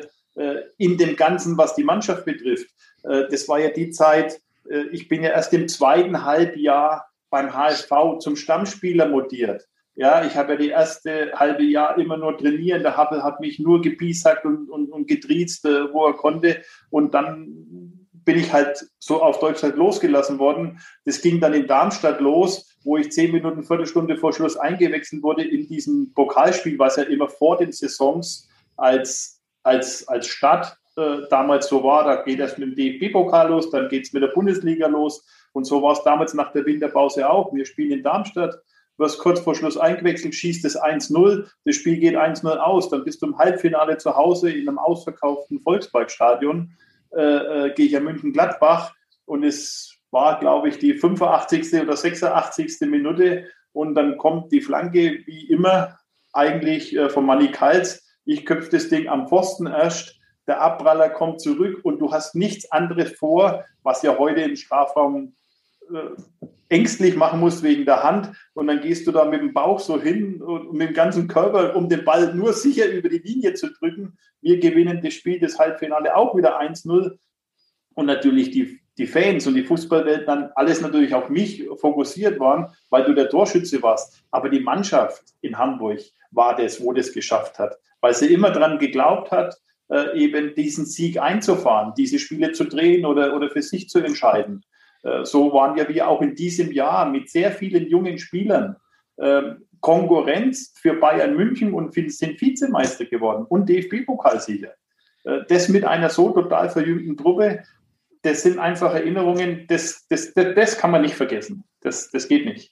in dem Ganzen, was die Mannschaft betrifft. Das war ja die Zeit, ich bin ja erst im zweiten Halbjahr beim H S V zum Stammspieler mutiert. Ja, ich habe ja die erste halbe Jahr immer nur trainiert. Der Happel hat mich nur gepiesackt und, und, und getriezt, wo er konnte. Und dann bin ich halt so auf Deutschland losgelassen worden. Das ging dann in Darmstadt los, wo ich zehn Minuten, Viertelstunde vor Schluss eingewechselt wurde in diesem Pokalspiel, was ja immer vor den Saisons als als, als Stadt äh, damals so war. Da geht es mit dem D F B-Pokal los, dann geht es mit der Bundesliga los. Und so war es damals nach der Winterpause auch. Wir spielen in Darmstadt, wirst kurz vor Schluss eingewechselt, schießt es eins null, das Spiel geht eins null aus. Dann bist du im Halbfinale zu Hause in einem ausverkauften Volksparkstadion, äh, äh, gehe ich an München-Gladbach und es war, glaube ich, die fünfundachtzigste oder sechsundachtzigste Minute und dann kommt die Flanke, wie immer, eigentlich äh, von Manni Kals. Ich köpfe das Ding am Pfosten erst, der Abpraller kommt zurück und du hast nichts anderes vor, was ja heute im Strafraum äh, ängstlich machen musst wegen der Hand. Und dann gehst du da mit dem Bauch so hin und mit dem ganzen Körper, um den Ball nur sicher über die Linie zu drücken. Wir gewinnen das Spiel, das Halbfinale auch wieder eins null. Und natürlich die, die Fans und die Fußballwelt dann alles natürlich auf mich fokussiert waren, weil du der Torschütze warst. Aber die Mannschaft in Hamburg war das, wo das geschafft hat. Weil sie immer daran geglaubt hat, äh, eben diesen Sieg einzufahren, diese Spiele zu drehen oder, oder für sich zu entscheiden. Äh, so waren ja wir auch in diesem Jahr mit sehr vielen jungen Spielern äh, Konkurrenz für Bayern München und sind Vizemeister geworden und D F B-Pokalsieger. Äh, das mit einer so total verjüngten Truppe, das sind einfach Erinnerungen, das, das, das, das kann man nicht vergessen. Das, das geht nicht.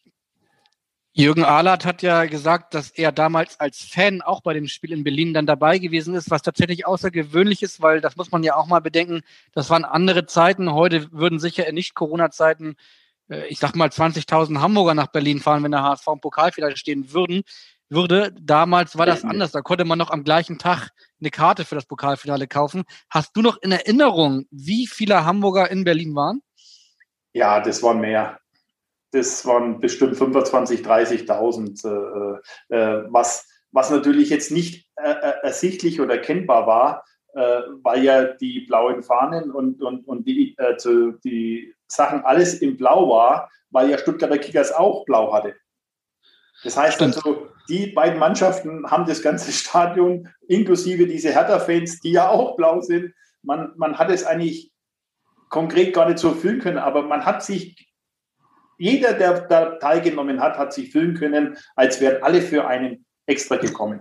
Jürgen Ahlert hat ja gesagt, dass er damals als Fan auch bei dem Spiel in Berlin dann dabei gewesen ist, was tatsächlich außergewöhnlich ist, weil das muss man ja auch mal bedenken, das waren andere Zeiten. Heute würden sicher in Nicht-Corona-Zeiten, ich sag mal, zwanzigtausend Hamburger nach Berlin fahren, wenn der H S V im Pokalfinale stehen würden. Würde. Damals war das anders. Da konnte man noch am gleichen Tag eine Karte für das Pokalfinale kaufen. Hast du noch in Erinnerung, wie viele Hamburger in Berlin waren? Ja, das waren mehr. Das waren bestimmt fünfundzwanzigtausend, dreißigtausend, äh, äh, was, was natürlich jetzt nicht äh, ersichtlich oder erkennbar war, äh, weil ja die blauen Fahnen und, und, und die, äh, die Sachen alles in Blau war, weil ja Stuttgarter Kickers auch blau hatte. Das heißt also, die beiden Mannschaften haben das ganze Stadion, inklusive diese Hertha-Fans, die ja auch blau sind. Man, man hat es eigentlich konkret gar nicht so fühlen können, aber man hat sich Jeder, der da teilgenommen hat, hat sich fühlen können, als wären alle für einen extra gekommen.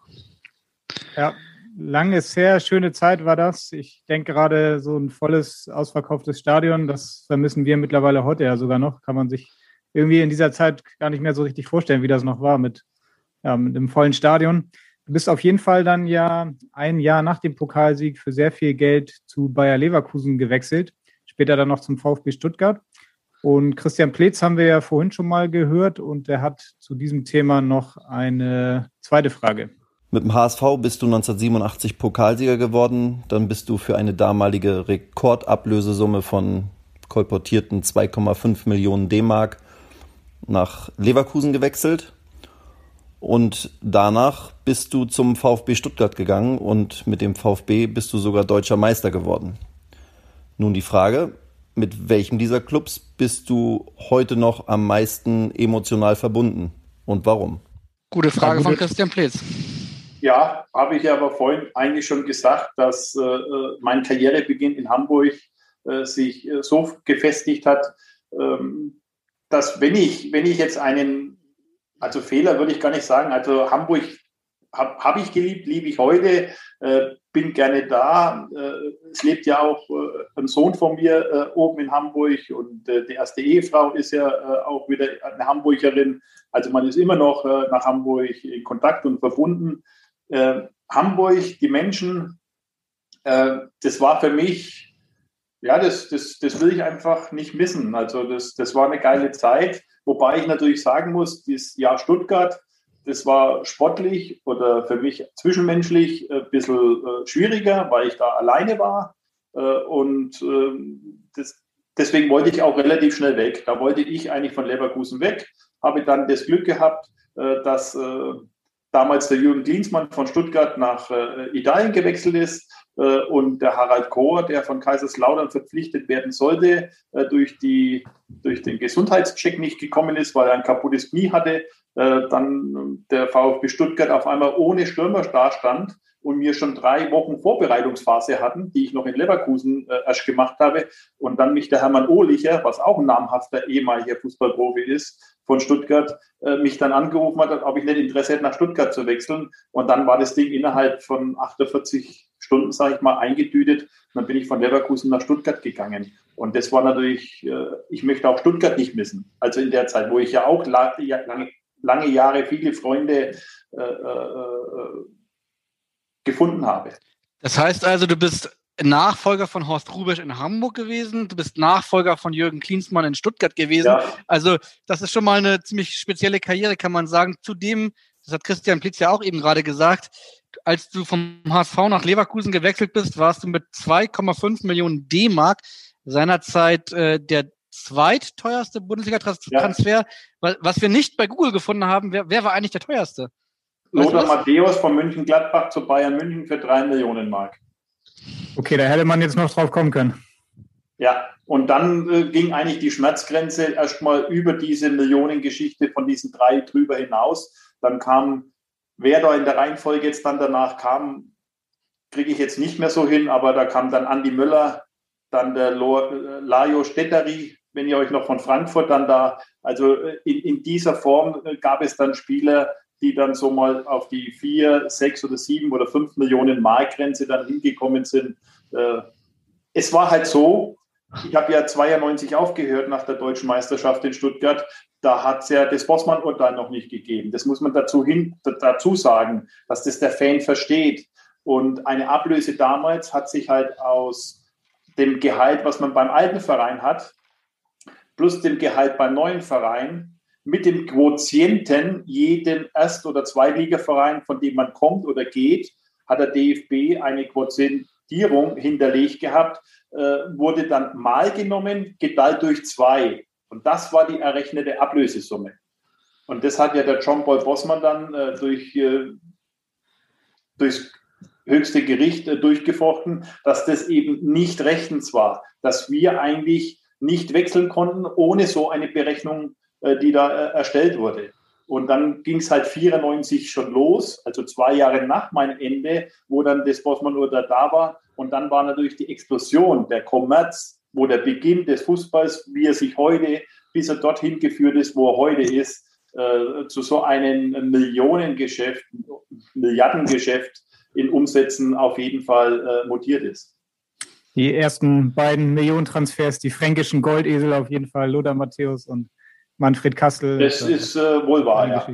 Ja, lange, sehr schöne Zeit war das. Ich denke gerade so ein volles, ausverkauftes Stadion, das vermissen wir mittlerweile heute ja sogar noch. Kann man sich irgendwie in dieser Zeit gar nicht mehr so richtig vorstellen, wie das noch war mit, ja, mit einem vollen Stadion. Du bist auf jeden Fall dann ja ein Jahr nach dem Pokalsieg für sehr viel Geld zu Bayer Leverkusen gewechselt. Später dann noch zum VfB Stuttgart. Und Christian Pleetz haben wir ja vorhin schon mal gehört und der hat zu diesem Thema noch eine zweite Frage. Mit dem H S V bist du neunzehnhundertsiebenundachtzig Pokalsieger geworden. Dann bist du für eine damalige Rekordablösesumme von kolportierten zwei Komma fünf Millionen D-Mark nach Leverkusen gewechselt. Und danach bist du zum VfB Stuttgart gegangen und mit dem VfB bist du sogar deutscher Meister geworden. Nun die Frage: Mit welchem dieser Clubs bist du heute noch am meisten emotional verbunden und warum? Gute Frage von Christian Pleetz. Ja, habe ich aber vorhin eigentlich schon gesagt, dass äh, mein Karrierebeginn in Hamburg äh, sich äh, so gefestigt hat, ähm, dass wenn ich, wenn ich jetzt einen, also Fehler würde ich gar nicht sagen, also Hamburg habe hab ich geliebt, liebe ich heute, äh, bin gerne da. Äh, es lebt ja auch äh, ein Sohn von mir äh, oben in Hamburg und äh, die erste Ehefrau ist ja äh, auch wieder eine Hamburgerin. Also man ist immer noch äh, nach Hamburg in Kontakt und verbunden. Äh, Hamburg, die Menschen, äh, das war für mich, ja, das, das, das will ich einfach nicht missen. Also das, das war eine geile Zeit, wobei ich natürlich sagen muss, dieses Jahr Stuttgart, das war sportlich oder für mich zwischenmenschlich ein bisschen äh, schwieriger, weil ich da alleine war. Äh, und äh, das, deswegen wollte ich auch relativ schnell weg. Da wollte ich eigentlich von Leverkusen weg. Habe dann das Glück gehabt, äh, dass äh, damals der Jürgen Klinsmann von Stuttgart nach äh, Italien gewechselt ist äh, und der Harald Kohr, der von Kaiserslautern verpflichtet werden sollte, äh, durch, die, durch den Gesundheitscheck nicht gekommen ist, weil er ein kaputtes Knie hatte. Äh, dann der VfB Stuttgart auf einmal ohne Stürmer dastand und mir schon drei Wochen Vorbereitungsphase hatten, die ich noch in Leverkusen äh, erst gemacht habe. Und dann mich der Hermann Ohlicher, was auch ein namhafter ehemaliger Fußballprofi ist, von Stuttgart, äh, mich dann angerufen hat, ob ich nicht Interesse hätte, nach Stuttgart zu wechseln. Und dann war das Ding innerhalb von achtundvierzig Stunden, sage ich mal, eingetütet. Und dann bin ich von Leverkusen nach Stuttgart gegangen. Und das war natürlich, äh, ich möchte auch Stuttgart nicht missen. Also in der Zeit, wo ich ja auch lange, lange Jahre viele Freunde äh, äh, gefunden habe. Das heißt also, du bist Nachfolger von Horst Hrubesch in Hamburg gewesen, du bist Nachfolger von Jürgen Klinsmann in Stuttgart gewesen. Ja. Also das ist schon mal eine ziemlich spezielle Karriere, kann man sagen. Zudem, das hat Christian Pleetz ja auch eben gerade gesagt, als du vom H S V nach Leverkusen gewechselt bist, warst du mit zwei Komma fünf Millionen D-Mark seinerzeit äh, der zweitteuerste Bundesliga-Transfer. Ja. Was wir nicht bei Google gefunden haben, wer, wer war eigentlich der teuerste? Lothar Matthäus von Mönchengladbach zu Bayern München für drei Millionen Mark. Okay, da hätte man jetzt noch drauf kommen können. Ja, und dann äh, ging eigentlich die Schmerzgrenze erstmal über diese Millionengeschichte von diesen drei drüber hinaus. Dann kam, wer da in der Reihenfolge jetzt dann danach kam, kriege ich jetzt nicht mehr so hin, aber da kam dann Andi Möller, dann der Lajo Stetteri, wenn ihr euch noch von Frankfurt dann da, also in, in dieser Form gab es dann Spieler, die dann so mal auf die vier, sechs oder sieben oder fünf Millionen Mark-Grenze dann hingekommen sind. Es war halt so, ich habe ja zweiundneunzig aufgehört nach der deutschen Meisterschaft in Stuttgart, da hat es ja das Bossmann-Urteil noch nicht gegeben. Das muss man dazu, hin, dazu sagen, dass das der Fan versteht. Und eine Ablöse damals hat sich halt aus dem Gehalt, was man beim alten Verein hat, plus dem Gehalt beim neuen Verein, mit dem Quotienten jeden Erst- oder Zweitligaverein, von dem man kommt oder geht, hat der D F B eine Quotientierung hinterlegt gehabt, äh, wurde dann mal genommen, geteilt durch zwei. Und das war die errechnete Ablösesumme. Und das hat ja der John Paul Bossmann dann äh, durch, äh, durchs höchste Gericht äh, durchgefochten, dass das eben nicht rechtens war, dass wir eigentlich nicht wechseln konnten ohne so eine Berechnung, äh, die da äh, erstellt wurde. Und dann ging es halt vierundneunzig schon los, also zwei Jahre nach meinem Ende, wo dann das Bossmann-Urteil da war. Und dann war natürlich die Explosion, der Kommerz, wo der Beginn des Fußballs, wie er sich heute, bis er dorthin geführt ist, wo er heute ist, äh, zu so einem Millionengeschäft, Milliardengeschäft in Umsätzen auf jeden Fall äh, mutiert ist. Die ersten beiden Millionentransfers, die fränkischen Goldesel auf jeden Fall, Lothar Matthäus und Manfred Kassel. Das ist äh, wohl wahr, ja.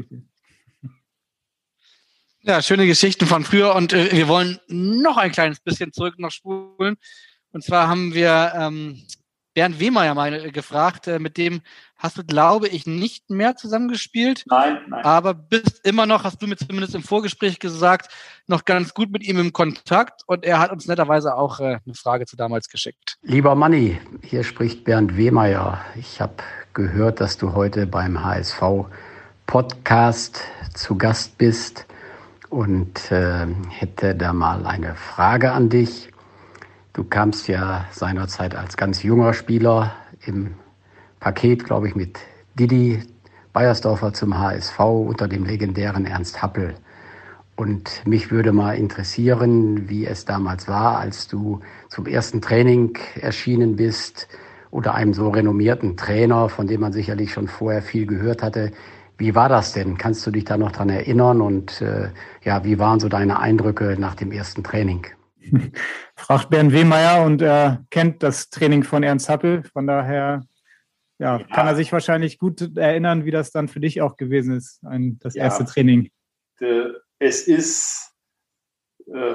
Ja, schöne Geschichten von früher und äh, wir wollen noch ein kleines bisschen zurück noch spulen. Und zwar haben wir ähm, Bernd Wehmeier mal äh, gefragt, äh, mit dem hast du, glaube ich, nicht mehr zusammengespielt. Nein, nein. Aber bist immer noch, hast du mir zumindest im Vorgespräch gesagt, noch ganz gut mit ihm im Kontakt. Und er hat uns netterweise auch äh, eine Frage zu damals geschickt. Lieber Manni, hier spricht Bernd Wehmeier. Ich habe gehört, dass du heute beim H S V-Podcast zu Gast bist und äh, hätte da mal eine Frage an dich. Du kamst ja seinerzeit als ganz junger Spieler im Paket, glaube ich, mit Didi Beiersdorfer zum H S V unter dem legendären Ernst Happel. Und mich würde mal interessieren, wie es damals war, als du zum ersten Training erschienen bist unter einem so renommierten Trainer, von dem man sicherlich schon vorher viel gehört hatte. Wie war das denn? Kannst du dich da noch dran erinnern? Und äh, ja, wie waren so deine Eindrücke nach dem ersten Training? Fragt Bernd Wehmeier und er kennt das Training von Ernst Happel. Von daher ja, ja. kann er sich wahrscheinlich gut erinnern, wie das dann für dich auch gewesen ist, ein, das ja. erste Training. Es ist äh,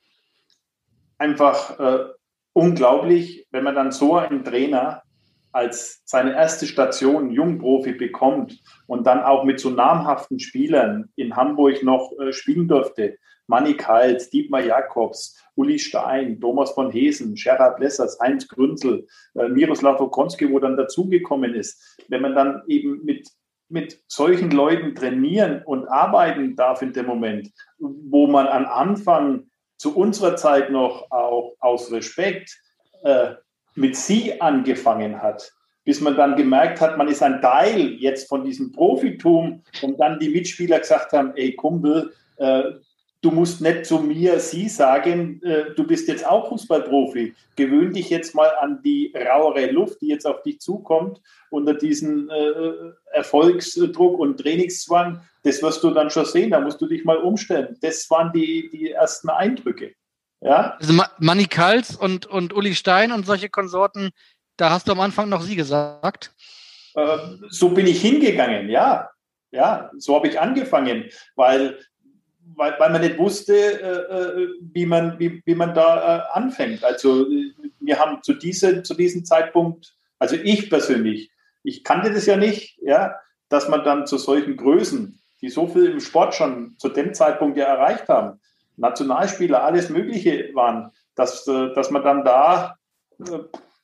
einfach äh, unglaublich, wenn man dann so einen Trainer als seine erste Station Jungprofi bekommt und dann auch mit so namhaften Spielern in Hamburg noch äh, spielen durfte. Manny Kalt, Dietmar Jakobs, Uli Stein, Thomas von Hesen, Gerhard Lessers, Heinz Grünzel, äh, Miroslav Okonski, wo dann dazugekommen ist. Wenn man dann eben mit mit solchen Leuten trainieren und arbeiten darf in dem Moment, wo man am Anfang zu unserer Zeit noch auch aus Respekt äh, mit sie angefangen hat, bis man dann gemerkt hat, man ist ein Teil jetzt von diesem Profitum und dann die Mitspieler gesagt haben, ey Kumpel, äh, du musst nicht zu mir, sie sagen, äh, du bist jetzt auch Fußballprofi. Gewöhn dich jetzt mal an die rauere Luft, die jetzt auf dich zukommt, unter diesen äh, Erfolgsdruck und Trainingszwang. Das wirst du dann schon sehen, da musst du dich mal umstellen. Das waren die, die ersten Eindrücke. Ja? Also Manny Kals und, und Uli Stein und solche Konsorten, da hast du am Anfang noch sie gesagt? Äh, so bin ich hingegangen, ja. Ja, so habe ich angefangen, weil Weil, weil man nicht wusste, äh, wie, man, wie, wie man da äh, anfängt. Also wir haben zu, diese, zu diesem Zeitpunkt, also ich persönlich, ich kannte das ja nicht, ja, dass man dann zu solchen Größen, die so viel im Sport schon zu dem Zeitpunkt ja erreicht haben, Nationalspieler, alles Mögliche waren, dass, äh, dass man dann da äh,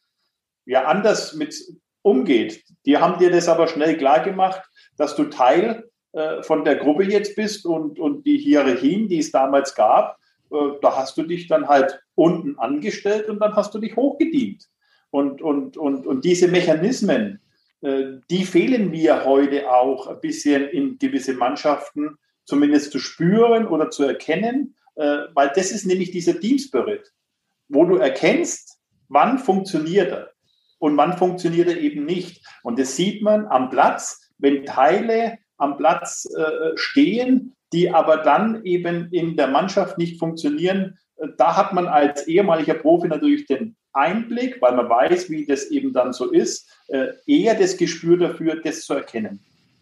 ja anders mit umgeht. Die haben dir das aber schnell klar gemacht, dass du Teil von der Gruppe jetzt bist und, und die Hierarchien, die es damals gab, äh, da hast du dich dann halt unten angestellt und dann hast du dich hochgedient. Und, und, und, und diese Mechanismen, äh, die fehlen mir heute auch ein bisschen in gewisse Mannschaften, zumindest zu spüren oder zu erkennen, äh, weil das ist nämlich dieser Team Spirit, wo du erkennst, wann funktioniert er und wann funktioniert er eben nicht. Und das sieht man am Platz, wenn Teile am Platz äh, stehen, die aber dann eben in der Mannschaft nicht funktionieren. Da hat man als ehemaliger Profi natürlich den Einblick, weil man weiß, wie das eben dann so ist, äh, eher das Gespür dafür, das zu erkennen.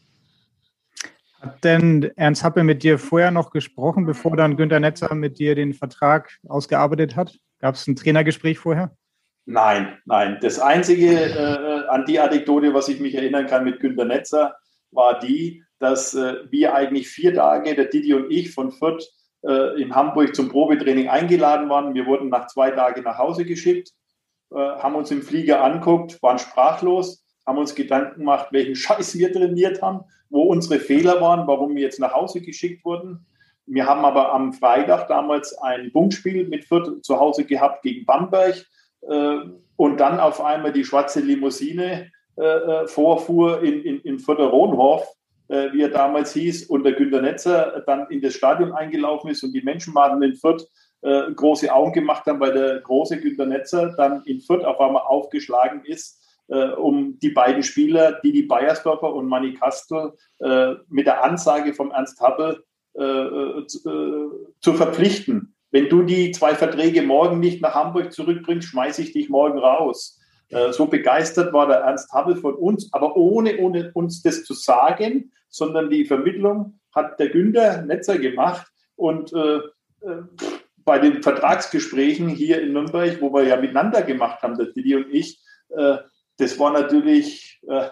Hat denn Ernst Happel mit dir vorher noch gesprochen, bevor dann Günter Netzer mit dir den Vertrag ausgearbeitet hat? Gab es ein Trainergespräch vorher? Nein, nein. Das Einzige äh, an die Anekdote, was ich mich erinnern kann mit Günter Netzer, war die, dass äh, wir eigentlich vier Tage, der Didi und ich, von Fürth äh, in Hamburg zum Probetraining eingeladen waren. Wir wurden nach zwei Tagen nach Hause geschickt, äh, haben uns im Flieger anguckt, waren sprachlos, haben uns Gedanken gemacht, welchen Scheiß wir trainiert haben, wo unsere Fehler waren, warum wir jetzt nach Hause geschickt wurden. Wir haben aber am Freitag damals ein Punktspiel mit Fürth zu Hause gehabt gegen Bamberg äh, und dann auf einmal die schwarze Limousine äh, vorfuhr in, in, in Fürther Rohnhof, äh, wie er damals hieß, und der Günter Netzer dann in das Stadion eingelaufen ist und die Menschenmassen in Fürth äh, große Augen gemacht haben, weil der große Günter Netzer dann in Fürth auf einmal aufgeschlagen ist, äh, um die beiden Spieler, Didi Beiersdorfer und Manny Kastel, äh, mit der Ansage vom Ernst Happel äh, zu, äh, zu verpflichten. Wenn du die zwei Verträge morgen nicht nach Hamburg zurückbringst, schmeiße ich dich morgen raus. So begeistert war der Ernst Happel von uns, aber ohne, ohne uns das zu sagen, sondern die Vermittlung hat der Günter Netzer gemacht. Und äh, bei den Vertragsgesprächen hier in Nürnberg, wo wir ja miteinander gemacht haben, der Didi und ich, äh, das war natürlich, äh,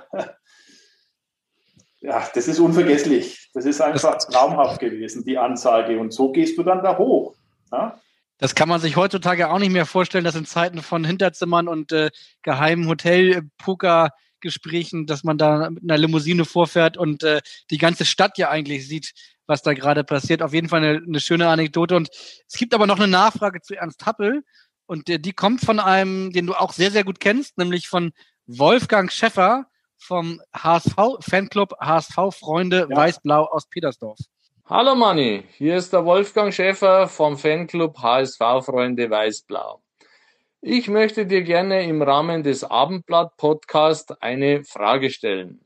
ja, das ist unvergesslich. Das ist einfach traumhaft gewesen, die Ansage. Und so gehst du dann da hoch. Ja? Das kann man sich heutzutage auch nicht mehr vorstellen, dass in Zeiten von Hinterzimmern und äh, geheimen Hotel-Poker-Gesprächen, dass man da mit einer Limousine vorfährt und äh, die ganze Stadt ja eigentlich sieht, was da gerade passiert. Auf jeden Fall eine, eine schöne Anekdote. Und es gibt aber noch eine Nachfrage zu Ernst Happel und äh, die kommt von einem, den du auch sehr, sehr gut kennst, nämlich von Wolfgang Schäffer vom H S V-Fanclub H S V-Freunde Ja. Weiß-Blau aus Petersdorf. Hallo Manni, hier ist der Wolfgang Schäfer vom Fanclub H S V-Freunde Weiß-Blau. Ich möchte dir gerne im Rahmen des Abendblatt-Podcasts eine Frage stellen.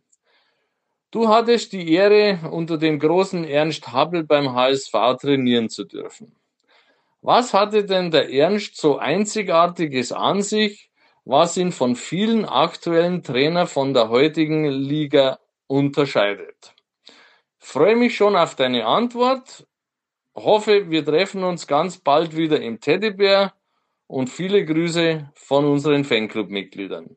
Du hattest die Ehre, unter dem großen Ernst Happel beim H S V trainieren zu dürfen. Was hatte denn der Ernst so Einzigartiges an sich, was ihn von vielen aktuellen Trainern von der heutigen Liga unterscheidet? Freue mich schon auf deine Antwort. Hoffe, wir treffen uns ganz bald wieder im Teddybär und viele Grüße von unseren Fanclub-Mitgliedern.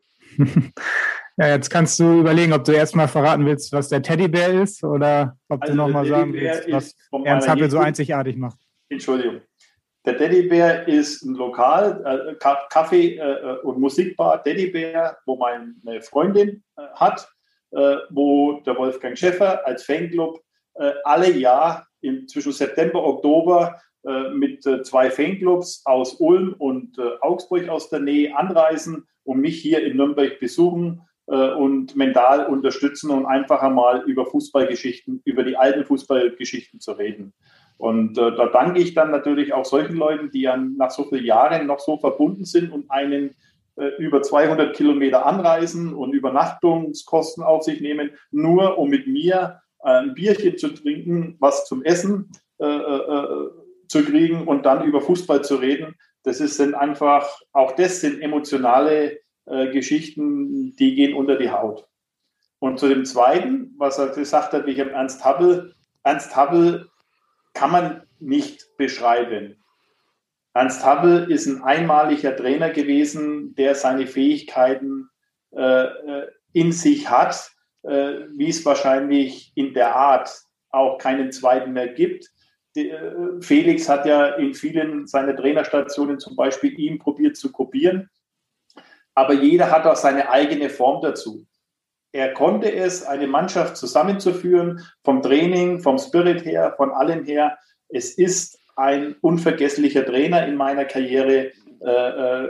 Ja, jetzt kannst du überlegen, ob du erstmal verraten willst, was der Teddybär ist oder ob Also du nochmal der sagen Teddybär willst, was ist von Ernst meiner Happel so Jugend- einzigartig macht. Entschuldigung. Der Teddybär ist ein Lokal, äh, Ka- Kaffee- äh, und Musikbar Teddybär, wo meine Freundin äh, hat, äh, wo der Wolfgang Schäfer als Fanclub äh, alle Jahr in, zwischen September und Oktober äh, mit äh, zwei Fanclubs aus Ulm und äh, Augsburg aus der Nähe anreisen und mich hier in Nürnberg besuchen äh, und mental unterstützen und einfach einmal über Fußballgeschichten, über die alten Fußballgeschichten zu reden. Und äh, da danke ich dann natürlich auch solchen Leuten, die ja nach so vielen Jahren noch so verbunden sind und einen äh, über zweihundert Kilometer anreisen und Übernachtungskosten auf sich nehmen, nur um mit mir äh, ein Bierchen zu trinken, was zum Essen äh, äh, zu kriegen und dann über Fußball zu reden. Das ist sind einfach, auch das sind emotionale äh, Geschichten, die gehen unter die Haut. Und zu dem Zweiten, was er gesagt hat, ich habe Ernst Happel, Ernst Happel kann man nicht beschreiben. Ernst Happel ist ein einmaliger Trainer gewesen, der seine Fähigkeiten äh, in sich hat, äh, wie es wahrscheinlich in der Art auch keinen zweiten mehr gibt. Die, äh, Felix hat ja in vielen seiner Trainerstationen zum Beispiel ihn probiert zu kopieren, aber jeder hat auch seine eigene Form dazu. Er konnte es, eine Mannschaft zusammenzuführen, vom Training, vom Spirit her, von allem her. Es ist ein unvergesslicher Trainer in meiner Karriere, äh, äh,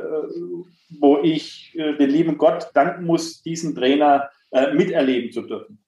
wo ich äh, den lieben Gott danken muss, diesen Trainer äh, miterleben zu dürfen.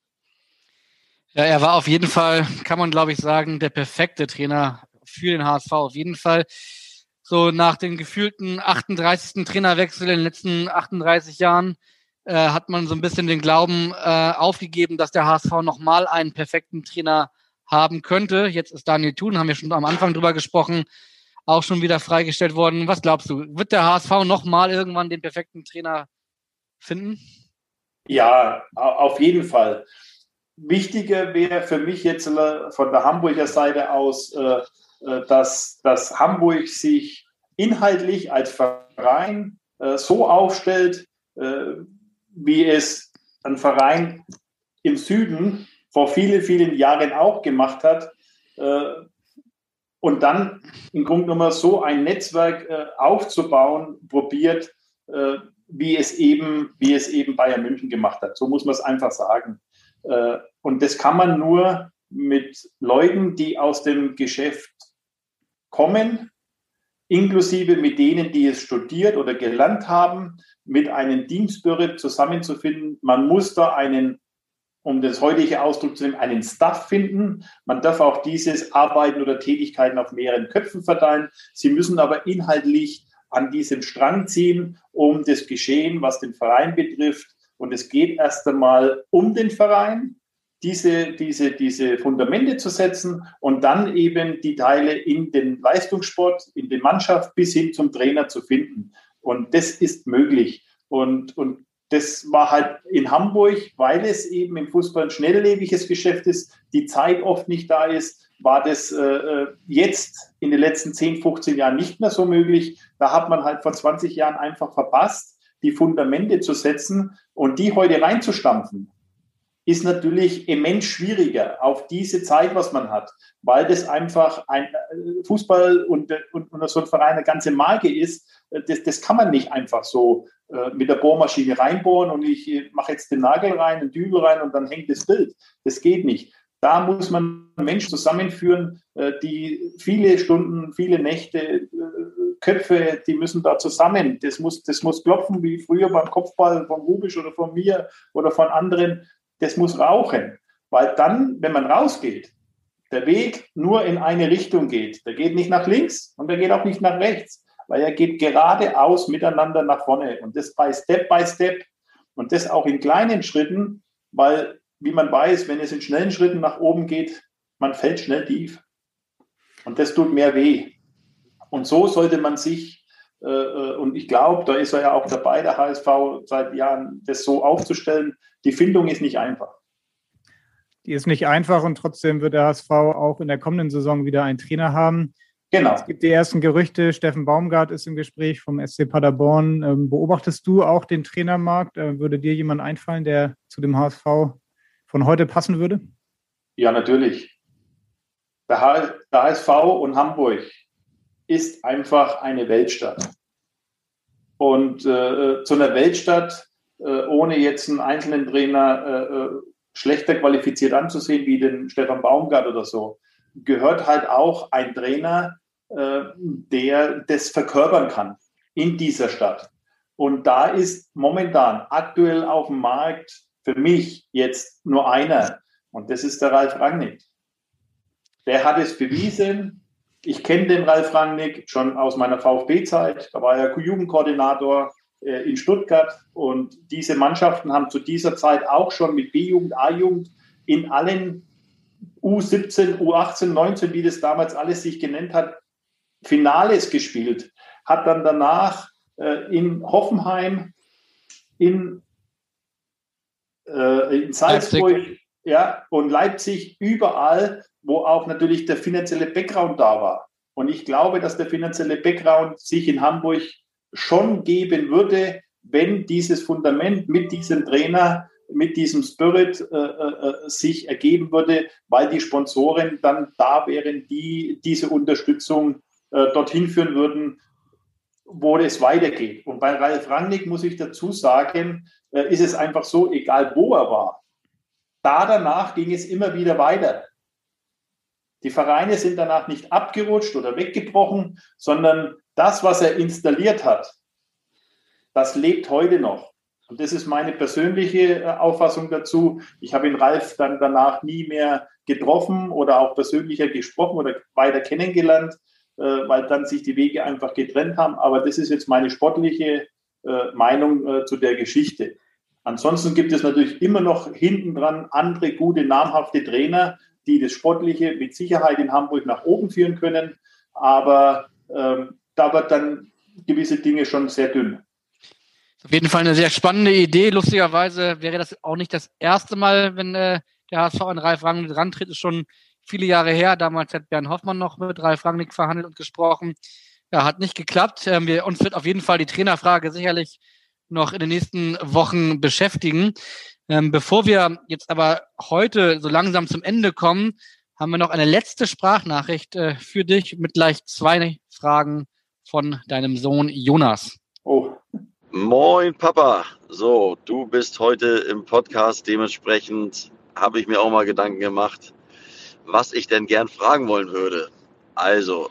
Ja, er war auf jeden Fall, kann man glaube ich sagen, der perfekte Trainer für den H S V. Auf jeden Fall. So nach den gefühlten achtunddreißigsten Trainerwechsel in den letzten achtunddreißig Jahren Äh, hat man so ein bisschen den Glauben äh, aufgegeben, dass der H S V nochmal einen perfekten Trainer haben könnte. Jetzt ist Daniel Thun, haben wir schon am Anfang drüber gesprochen, auch schon wieder freigestellt worden. Was glaubst du, wird der H S V nochmal irgendwann den perfekten Trainer finden? Ja, auf jeden Fall. Wichtiger wäre für mich jetzt von der Hamburger Seite aus, dass, dass Hamburg sich inhaltlich als Verein so aufstellt, wie es ein Verein im Süden vor vielen, vielen Jahren auch gemacht hat. Und dann im Grunde genommen so ein Netzwerk aufzubauen, probiert, wie es eben, wie es eben Bayern München gemacht hat. So muss man es einfach sagen. Und das kann man nur mit Leuten, die aus dem Geschäft kommen, inklusive mit denen, die es studiert oder gelernt haben, mit einem Team Spirit zusammenzufinden. Man muss da einen, um das heutige Ausdruck zu nehmen, einen Staff finden. Man darf auch dieses Arbeiten oder Tätigkeiten auf mehreren Köpfen verteilen. Sie müssen aber inhaltlich an diesem Strang ziehen, um das Geschehen, was den Verein betrifft. Und es geht erst einmal um den Verein, diese, diese, diese Fundamente zu setzen und dann eben die Teile in den Leistungssport, in die Mannschaft bis hin zum Trainer zu finden. Und das ist möglich. Und, und das war halt in Hamburg, weil es eben im Fußball ein schnelllebiges Geschäft ist, die Zeit oft nicht da ist, war das äh, jetzt in den letzten zehn, fünfzehn Jahren nicht mehr so möglich. Da hat man halt vor zwanzig Jahren einfach verpasst, die Fundamente zu setzen und die heute reinzustampfen, ist natürlich immens schwieriger auf diese Zeit, was man hat, weil das einfach ein Fußball und, und, und so ein Verein eine ganze Marke ist. Das, das kann man nicht einfach so äh, mit der Bohrmaschine reinbohren und ich äh, mache jetzt den Nagel rein, den Dübel rein und dann hängt das Bild. Das geht nicht. Da muss man Menschen zusammenführen, äh, die viele Stunden, viele Nächte äh, Köpfe, die müssen da zusammen. Das muss, das muss klopfen, wie früher beim Kopfball von Rubisch oder von mir oder von anderen. Das muss rauchen. Weil dann, wenn man rausgeht, der Weg nur in eine Richtung geht. Der geht nicht nach links und der geht auch nicht nach rechts, weil er geht geradeaus miteinander nach vorne. Und das bei Step by Step und das auch in kleinen Schritten, weil, wie man weiß, wenn es in schnellen Schritten nach oben geht, man fällt schnell tief. Und das tut mehr weh. Und so sollte man sich, äh, und ich glaube, da ist er ja auch dabei, der H S V seit Jahren, das so aufzustellen. Die Findung ist nicht einfach. Die ist nicht einfach und trotzdem wird der H S V auch in der kommenden Saison wieder einen Trainer haben. Genau. Es gibt die ersten Gerüchte, Steffen Baumgart ist im Gespräch vom S C Paderborn. Ähm, beobachtest du auch den Trainermarkt? Äh, würde dir jemand einfallen, der zu dem H S V von heute passen würde? Ja, natürlich. Der, H- der H S V und Hamburg ist einfach eine Weltstadt. Und äh, zu einer Weltstadt, äh, ohne jetzt einen einzelnen Trainer äh, schlechter qualifiziert anzusehen wie den Stefan Baumgart oder so, gehört halt auch ein Trainer, äh, der das verkörpern kann in dieser Stadt. Und da ist momentan aktuell auf dem Markt für mich jetzt nur einer. Und das ist der Ralf Rangnick. Der hat es bewiesen. Ich kenne den Ralf Rangnick schon aus meiner VfB-Zeit. Da war er Jugendkoordinator äh, in Stuttgart. Und diese Mannschaften haben zu dieser Zeit auch schon mit B-Jugend, A-Jugend in allen U siebzehn, U achtzehn, neunzehn, wie das damals alles sich genannt hat, Finales gespielt. Hat dann danach äh, in Hoffenheim, in, äh, in Salzburg, Leipzig. Ja, und Leipzig, überall, wo auch natürlich der finanzielle Background da war. Und ich glaube, dass der finanzielle Background sich in Hamburg schon geben würde, wenn dieses Fundament mit diesem Trainer, mit diesem Spirit äh, äh, sich ergeben würde, weil die Sponsoren dann da wären, die diese Unterstützung äh, dorthin führen würden, wo es weitergeht. Und bei Ralf Rangnick muss ich dazu sagen, äh, ist es einfach so, egal wo er war, da danach ging es immer wieder weiter. Die Vereine sind danach nicht abgerutscht oder weggebrochen, sondern das, was er installiert hat, das lebt heute noch. Und das ist meine persönliche Auffassung dazu. Ich habe ihn Ralf dann danach nie mehr getroffen oder auch persönlicher gesprochen oder weiter kennengelernt, weil dann sich die Wege einfach getrennt haben. Aber das ist jetzt meine sportliche Meinung zu der Geschichte. Ansonsten gibt es natürlich immer noch hinten dran andere gute, namhafte Trainer, die das Sportliche mit Sicherheit in Hamburg nach oben führen können. Aber ähm, da wird dann gewisse Dinge schon sehr dünn. Auf jeden Fall eine sehr spannende Idee. Lustigerweise wäre das auch nicht das erste Mal, wenn äh, der H S V an Ralf Rangnick rantritt. Ist schon viele Jahre her. Damals hat Bernd Hoffmann noch mit Ralf Rangnick verhandelt und gesprochen. Ja, hat nicht geklappt. Ähm, wir, uns wird auf jeden Fall die Trainerfrage sicherlich noch in den nächsten Wochen beschäftigen. Ähm, bevor wir jetzt aber heute so langsam zum Ende kommen, haben wir noch eine letzte Sprachnachricht äh, für dich mit gleich zwei Fragen von deinem Sohn Jonas. Oh. Moin Papa, so, du bist heute im Podcast, dementsprechend habe ich mir auch mal Gedanken gemacht, was ich denn gern fragen wollen würde. Also,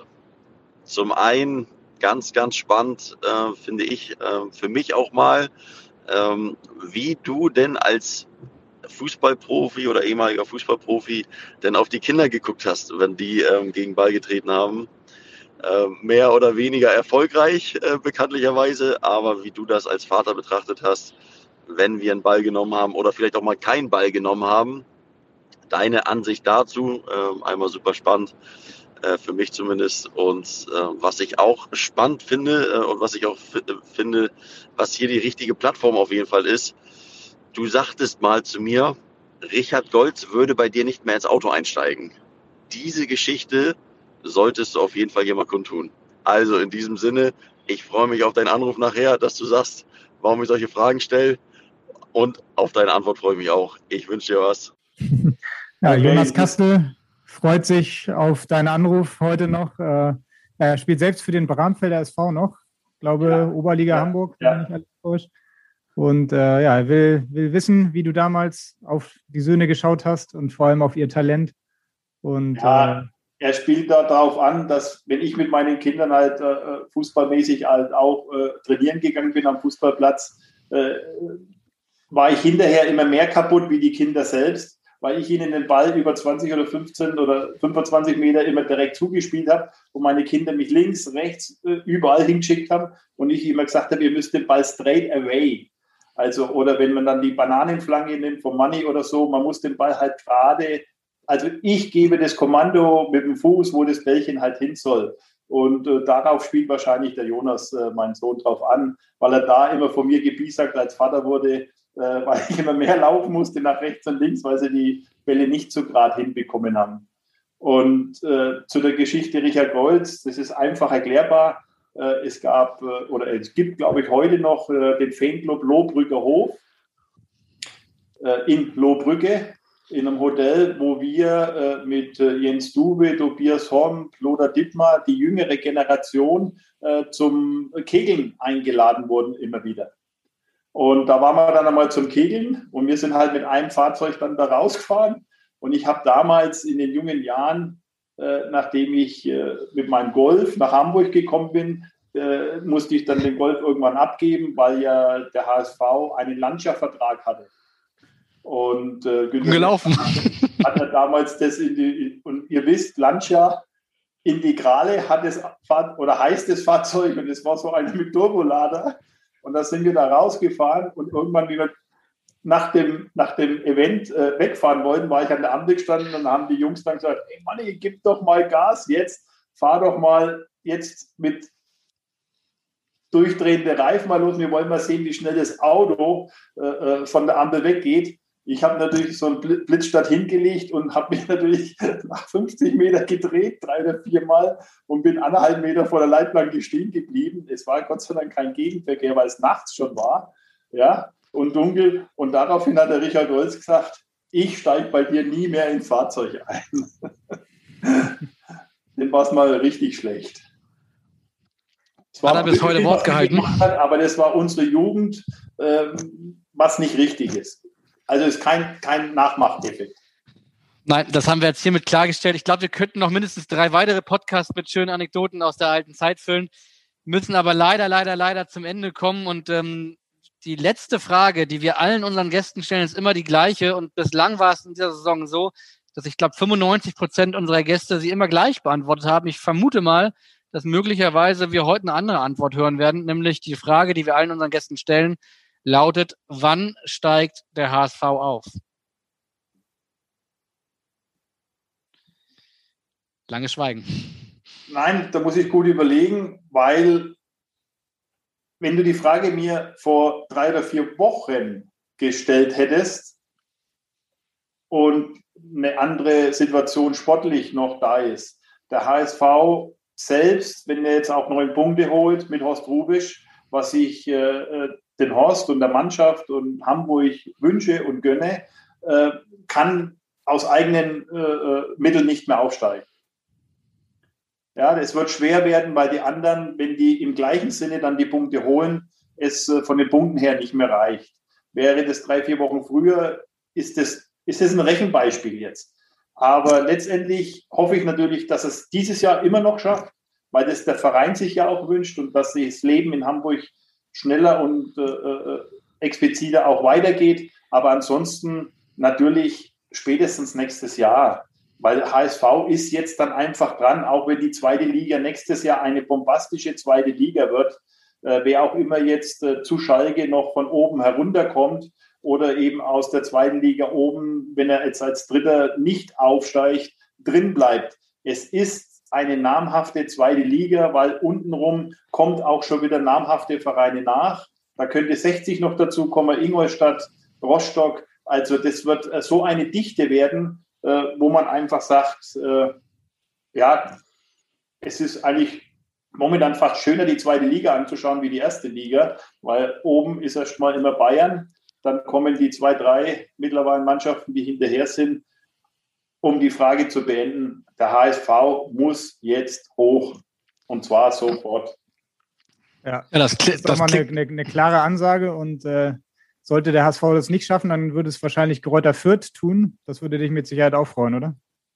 zum einen ganz, ganz spannend, äh, finde ich, äh, für mich auch mal, ähm, wie du denn als Fußballprofi oder ehemaliger Fußballprofi denn auf die Kinder geguckt hast, wenn die ähm, gegen Ball getreten haben. Äh, mehr oder weniger erfolgreich, äh, bekanntlicherweise, aber wie du das als Vater betrachtet hast, wenn wir einen Ball genommen haben oder vielleicht auch mal keinen Ball genommen haben. Deine Ansicht dazu, äh, einmal super spannend, äh, für mich zumindest. Und äh, was ich auch spannend finde äh, und was ich auch f- finde, was hier die richtige Plattform auf jeden Fall ist, du sagtest mal zu mir, Richard Goltz würde bei dir nicht mehr ins Auto einsteigen. Diese Geschichte solltest du auf jeden Fall hier mal kundtun. Also in diesem Sinne, ich freue mich auf deinen Anruf nachher, dass du sagst, warum ich solche Fragen stelle. Und auf deine Antwort freue ich mich auch. Ich wünsche dir was. Ja, Jonas Kastel freut sich auf deinen Anruf heute noch. Er spielt selbst für den Bramfelder S V noch. Ich glaube, ja, Oberliga ja, Hamburg, wenn ja. ich alles täusche. Und äh, ja, er will, will wissen, wie du damals auf die Söhne geschaut hast und vor allem auf ihr Talent. Und ja. äh, er spielt da darauf an, dass wenn ich mit meinen Kindern halt äh, fußballmäßig halt auch äh, trainieren gegangen bin am Fußballplatz, äh, war ich hinterher immer mehr kaputt wie die Kinder selbst, weil ich ihnen den Ball über zwanzig oder fünfzehn oder fünfundzwanzig Meter immer direkt zugespielt habe und meine Kinder mich links, rechts, äh, überall hingeschickt haben und ich immer gesagt habe, ihr müsst den Ball straight away. Also, oder wenn man dann die Bananenflanke nimmt vom Money oder so, man muss den Ball halt gerade, also ich gebe das Kommando mit dem Fuß, wo das Bällchen halt hin soll. Und äh, darauf spielt wahrscheinlich der Jonas, äh, mein Sohn, drauf an, weil er da immer von mir gebiesagt als Vater wurde, äh, weil ich immer mehr laufen musste nach rechts und links, weil sie die Bälle nicht so gerade hinbekommen haben. Und äh, zu der Geschichte Richard Goltz, das ist einfach erklärbar. Äh, es gab, äh, oder es gibt, glaube ich, heute noch äh, den Fanclub Lohbrücker Hof äh, in Lohbrücke, in einem Hotel, wo wir äh, mit äh, Jens Dube, Tobias Horn, Lothar Dittmar, die jüngere Generation äh, zum Kegeln eingeladen wurden, immer wieder. Und da waren wir dann einmal zum Kegeln und wir sind halt mit einem Fahrzeug dann da rausgefahren. Und ich habe damals in den jungen Jahren, äh, nachdem ich äh, mit meinem Golf nach Hamburg gekommen bin, äh, musste ich dann den Golf irgendwann abgeben, weil ja der H S V einen Lancia-Vertrag hatte. Und äh, gelaufen hat er damals das in die, und ihr wisst, Lancia Integrale hat es oder heißt das Fahrzeug und es war so eine mit Turbolader und da sind wir da rausgefahren und irgendwann, wie wir nach dem, nach dem Event äh, wegfahren wollten, war ich an der Ampel gestanden und haben die Jungs dann gesagt, ey Manni, gib doch mal Gas jetzt, fahr doch mal jetzt mit durchdrehende Reifen mal los, wir wollen mal sehen, wie schnell das Auto äh, von der Ampel weggeht. Ich habe natürlich so einen Blitzstart hingelegt und habe mich natürlich nach fünfzig Meter gedreht, drei oder vier Mal und bin anderthalb Meter vor der Leitplanke stehen geblieben. Es war Gott sei Dank kein Gegenverkehr, weil es nachts schon war, ja, und dunkel. Und daraufhin hat der Richard Goltz gesagt, ich steige bei dir nie mehr ins Fahrzeug ein. Dem war es mal richtig schlecht. Das war hat er bis heute Wort gehalten. Hat, aber das war unsere Jugend, ähm, was nicht richtig ist. Also ist kein, kein Nachmacheffekt. Nein, das haben wir jetzt hiermit klargestellt. Ich glaube, wir könnten noch mindestens drei weitere Podcasts mit schönen Anekdoten aus der alten Zeit füllen, müssen aber leider, leider, leider zum Ende kommen. Und ähm, die letzte Frage, die wir allen unseren Gästen stellen, ist immer die gleiche. Und bislang war es in dieser Saison so, dass ich glaube, fünfundneunzig Prozent unserer Gäste sie immer gleich beantwortet haben. Ich vermute mal, dass möglicherweise wir heute eine andere Antwort hören werden, nämlich die Frage, die wir allen unseren Gästen stellen, lautet, wann steigt der H S V auf? Lange Schweigen. Nein, da muss ich gut überlegen, weil wenn du die Frage mir vor drei oder vier Wochen gestellt hättest und eine andere Situation sportlich noch da ist, der H S V selbst, wenn er jetzt auch neun Punkte holt mit Horst Hrubesch, was ich äh, den Horst und der Mannschaft und Hamburg wünsche und gönne, äh, kann aus eigenen äh, Mitteln nicht mehr aufsteigen. Ja, es wird schwer werden, weil die anderen, wenn die im gleichen Sinne dann die Punkte holen, es äh, von den Punkten her nicht mehr reicht. Wäre das drei, vier Wochen früher, ist das, ist das ein Rechenbeispiel jetzt. Aber letztendlich hoffe ich natürlich, dass es dieses Jahr immer noch schafft, weil das der Verein sich ja auch wünscht und dass das Leben in Hamburg schneller und äh, expliziter auch weitergeht. Aber ansonsten natürlich spätestens nächstes Jahr, weil H S V ist jetzt dann einfach dran, auch wenn die zweite Liga nächstes Jahr eine bombastische zweite Liga wird, äh, wer auch immer jetzt äh, zu Schalke noch von oben herunterkommt oder eben aus der zweiten Liga oben, wenn er jetzt als Dritter nicht aufsteigt, drin bleibt. Es ist eine namhafte zweite Liga, weil untenrum kommt auch schon wieder namhafte Vereine nach. Da könnte sechzig noch dazu kommen, Ingolstadt, Rostock. Also das wird so eine Dichte werden, wo man einfach sagt, ja, es ist eigentlich momentan fast schöner, die zweite Liga anzuschauen wie die erste Liga, weil oben ist erst mal immer Bayern, dann kommen die zwei, drei mittlerweile Mannschaften, die hinterher sind. Um die Frage zu beenden, der H S V muss jetzt hoch und zwar sofort. Ja, ja das, das ist das mal eine, eine, eine klare Ansage und äh, sollte der H S V das nicht schaffen, dann würde es wahrscheinlich Greuther Fürth tun. Das würde dich mit Sicherheit auch freuen, oder?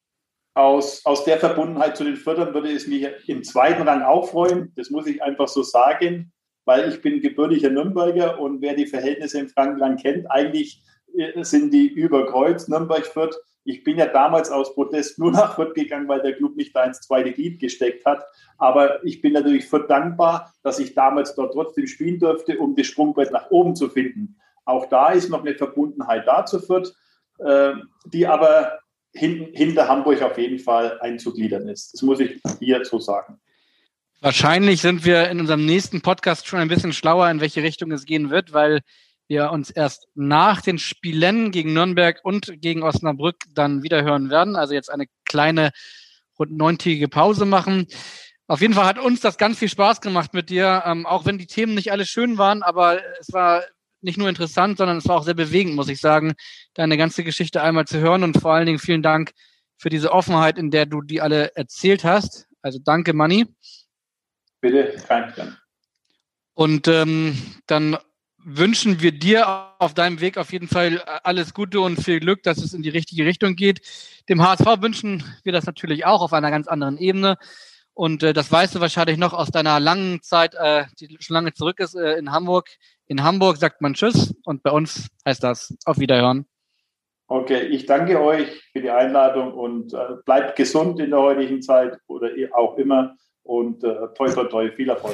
aus, aus der Verbundenheit zu den Fürthern würde es mich im zweiten Rang auch freuen. Das muss ich einfach so sagen, weil ich bin gebürtiger Nürnberger und wer die Verhältnisse im Frankenland kennt, eigentlich sind die über Kreuz, Nürnberg-Fürth. Ich bin ja damals aus Protest nur nach Fürth gegangen, weil der Club mich da ins zweite Glied gesteckt hat. Aber ich bin natürlich Fürth dankbar, dass ich damals dort trotzdem spielen durfte, um das Sprungbrett nach oben zu finden. Auch da ist noch eine Verbundenheit da zu Fürth, äh, die aber hin, hinter Hamburg auf jeden Fall einzugliedern ist. Das muss ich hier so sagen. Wahrscheinlich sind wir in unserem nächsten Podcast schon ein bisschen schlauer, in welche Richtung es gehen wird, weil wir uns erst nach den Spielen gegen Nürnberg und gegen Osnabrück dann wieder hören werden. Also jetzt eine kleine, rund neuntägige Pause machen. Auf jeden Fall hat uns das ganz viel Spaß gemacht mit dir, ähm, auch wenn die Themen nicht alle schön waren, aber es war nicht nur interessant, sondern es war auch sehr bewegend, muss ich sagen, deine ganze Geschichte einmal zu hören und vor allen Dingen vielen Dank für diese Offenheit, in der du die alle erzählt hast. Also danke, Manni. Bitte, kein Dank. Und ähm, dann wünschen wir dir auf deinem Weg auf jeden Fall alles Gute und viel Glück, dass es in die richtige Richtung geht. Dem H S V wünschen wir das natürlich auch auf einer ganz anderen Ebene. Und äh, das weißt du wahrscheinlich noch aus deiner langen Zeit, äh, die schon lange zurück ist, äh, in Hamburg. In Hamburg sagt man Tschüss und bei uns heißt das Auf Wiederhören. Okay, ich danke euch für die Einladung und äh, bleibt gesund in der heutigen Zeit oder auch immer und äh, toi toi toi, viel Erfolg.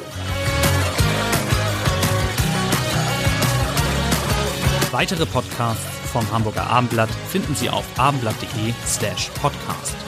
Weitere Podcasts vom Hamburger Abendblatt finden Sie auf abendblatt.de slash podcast.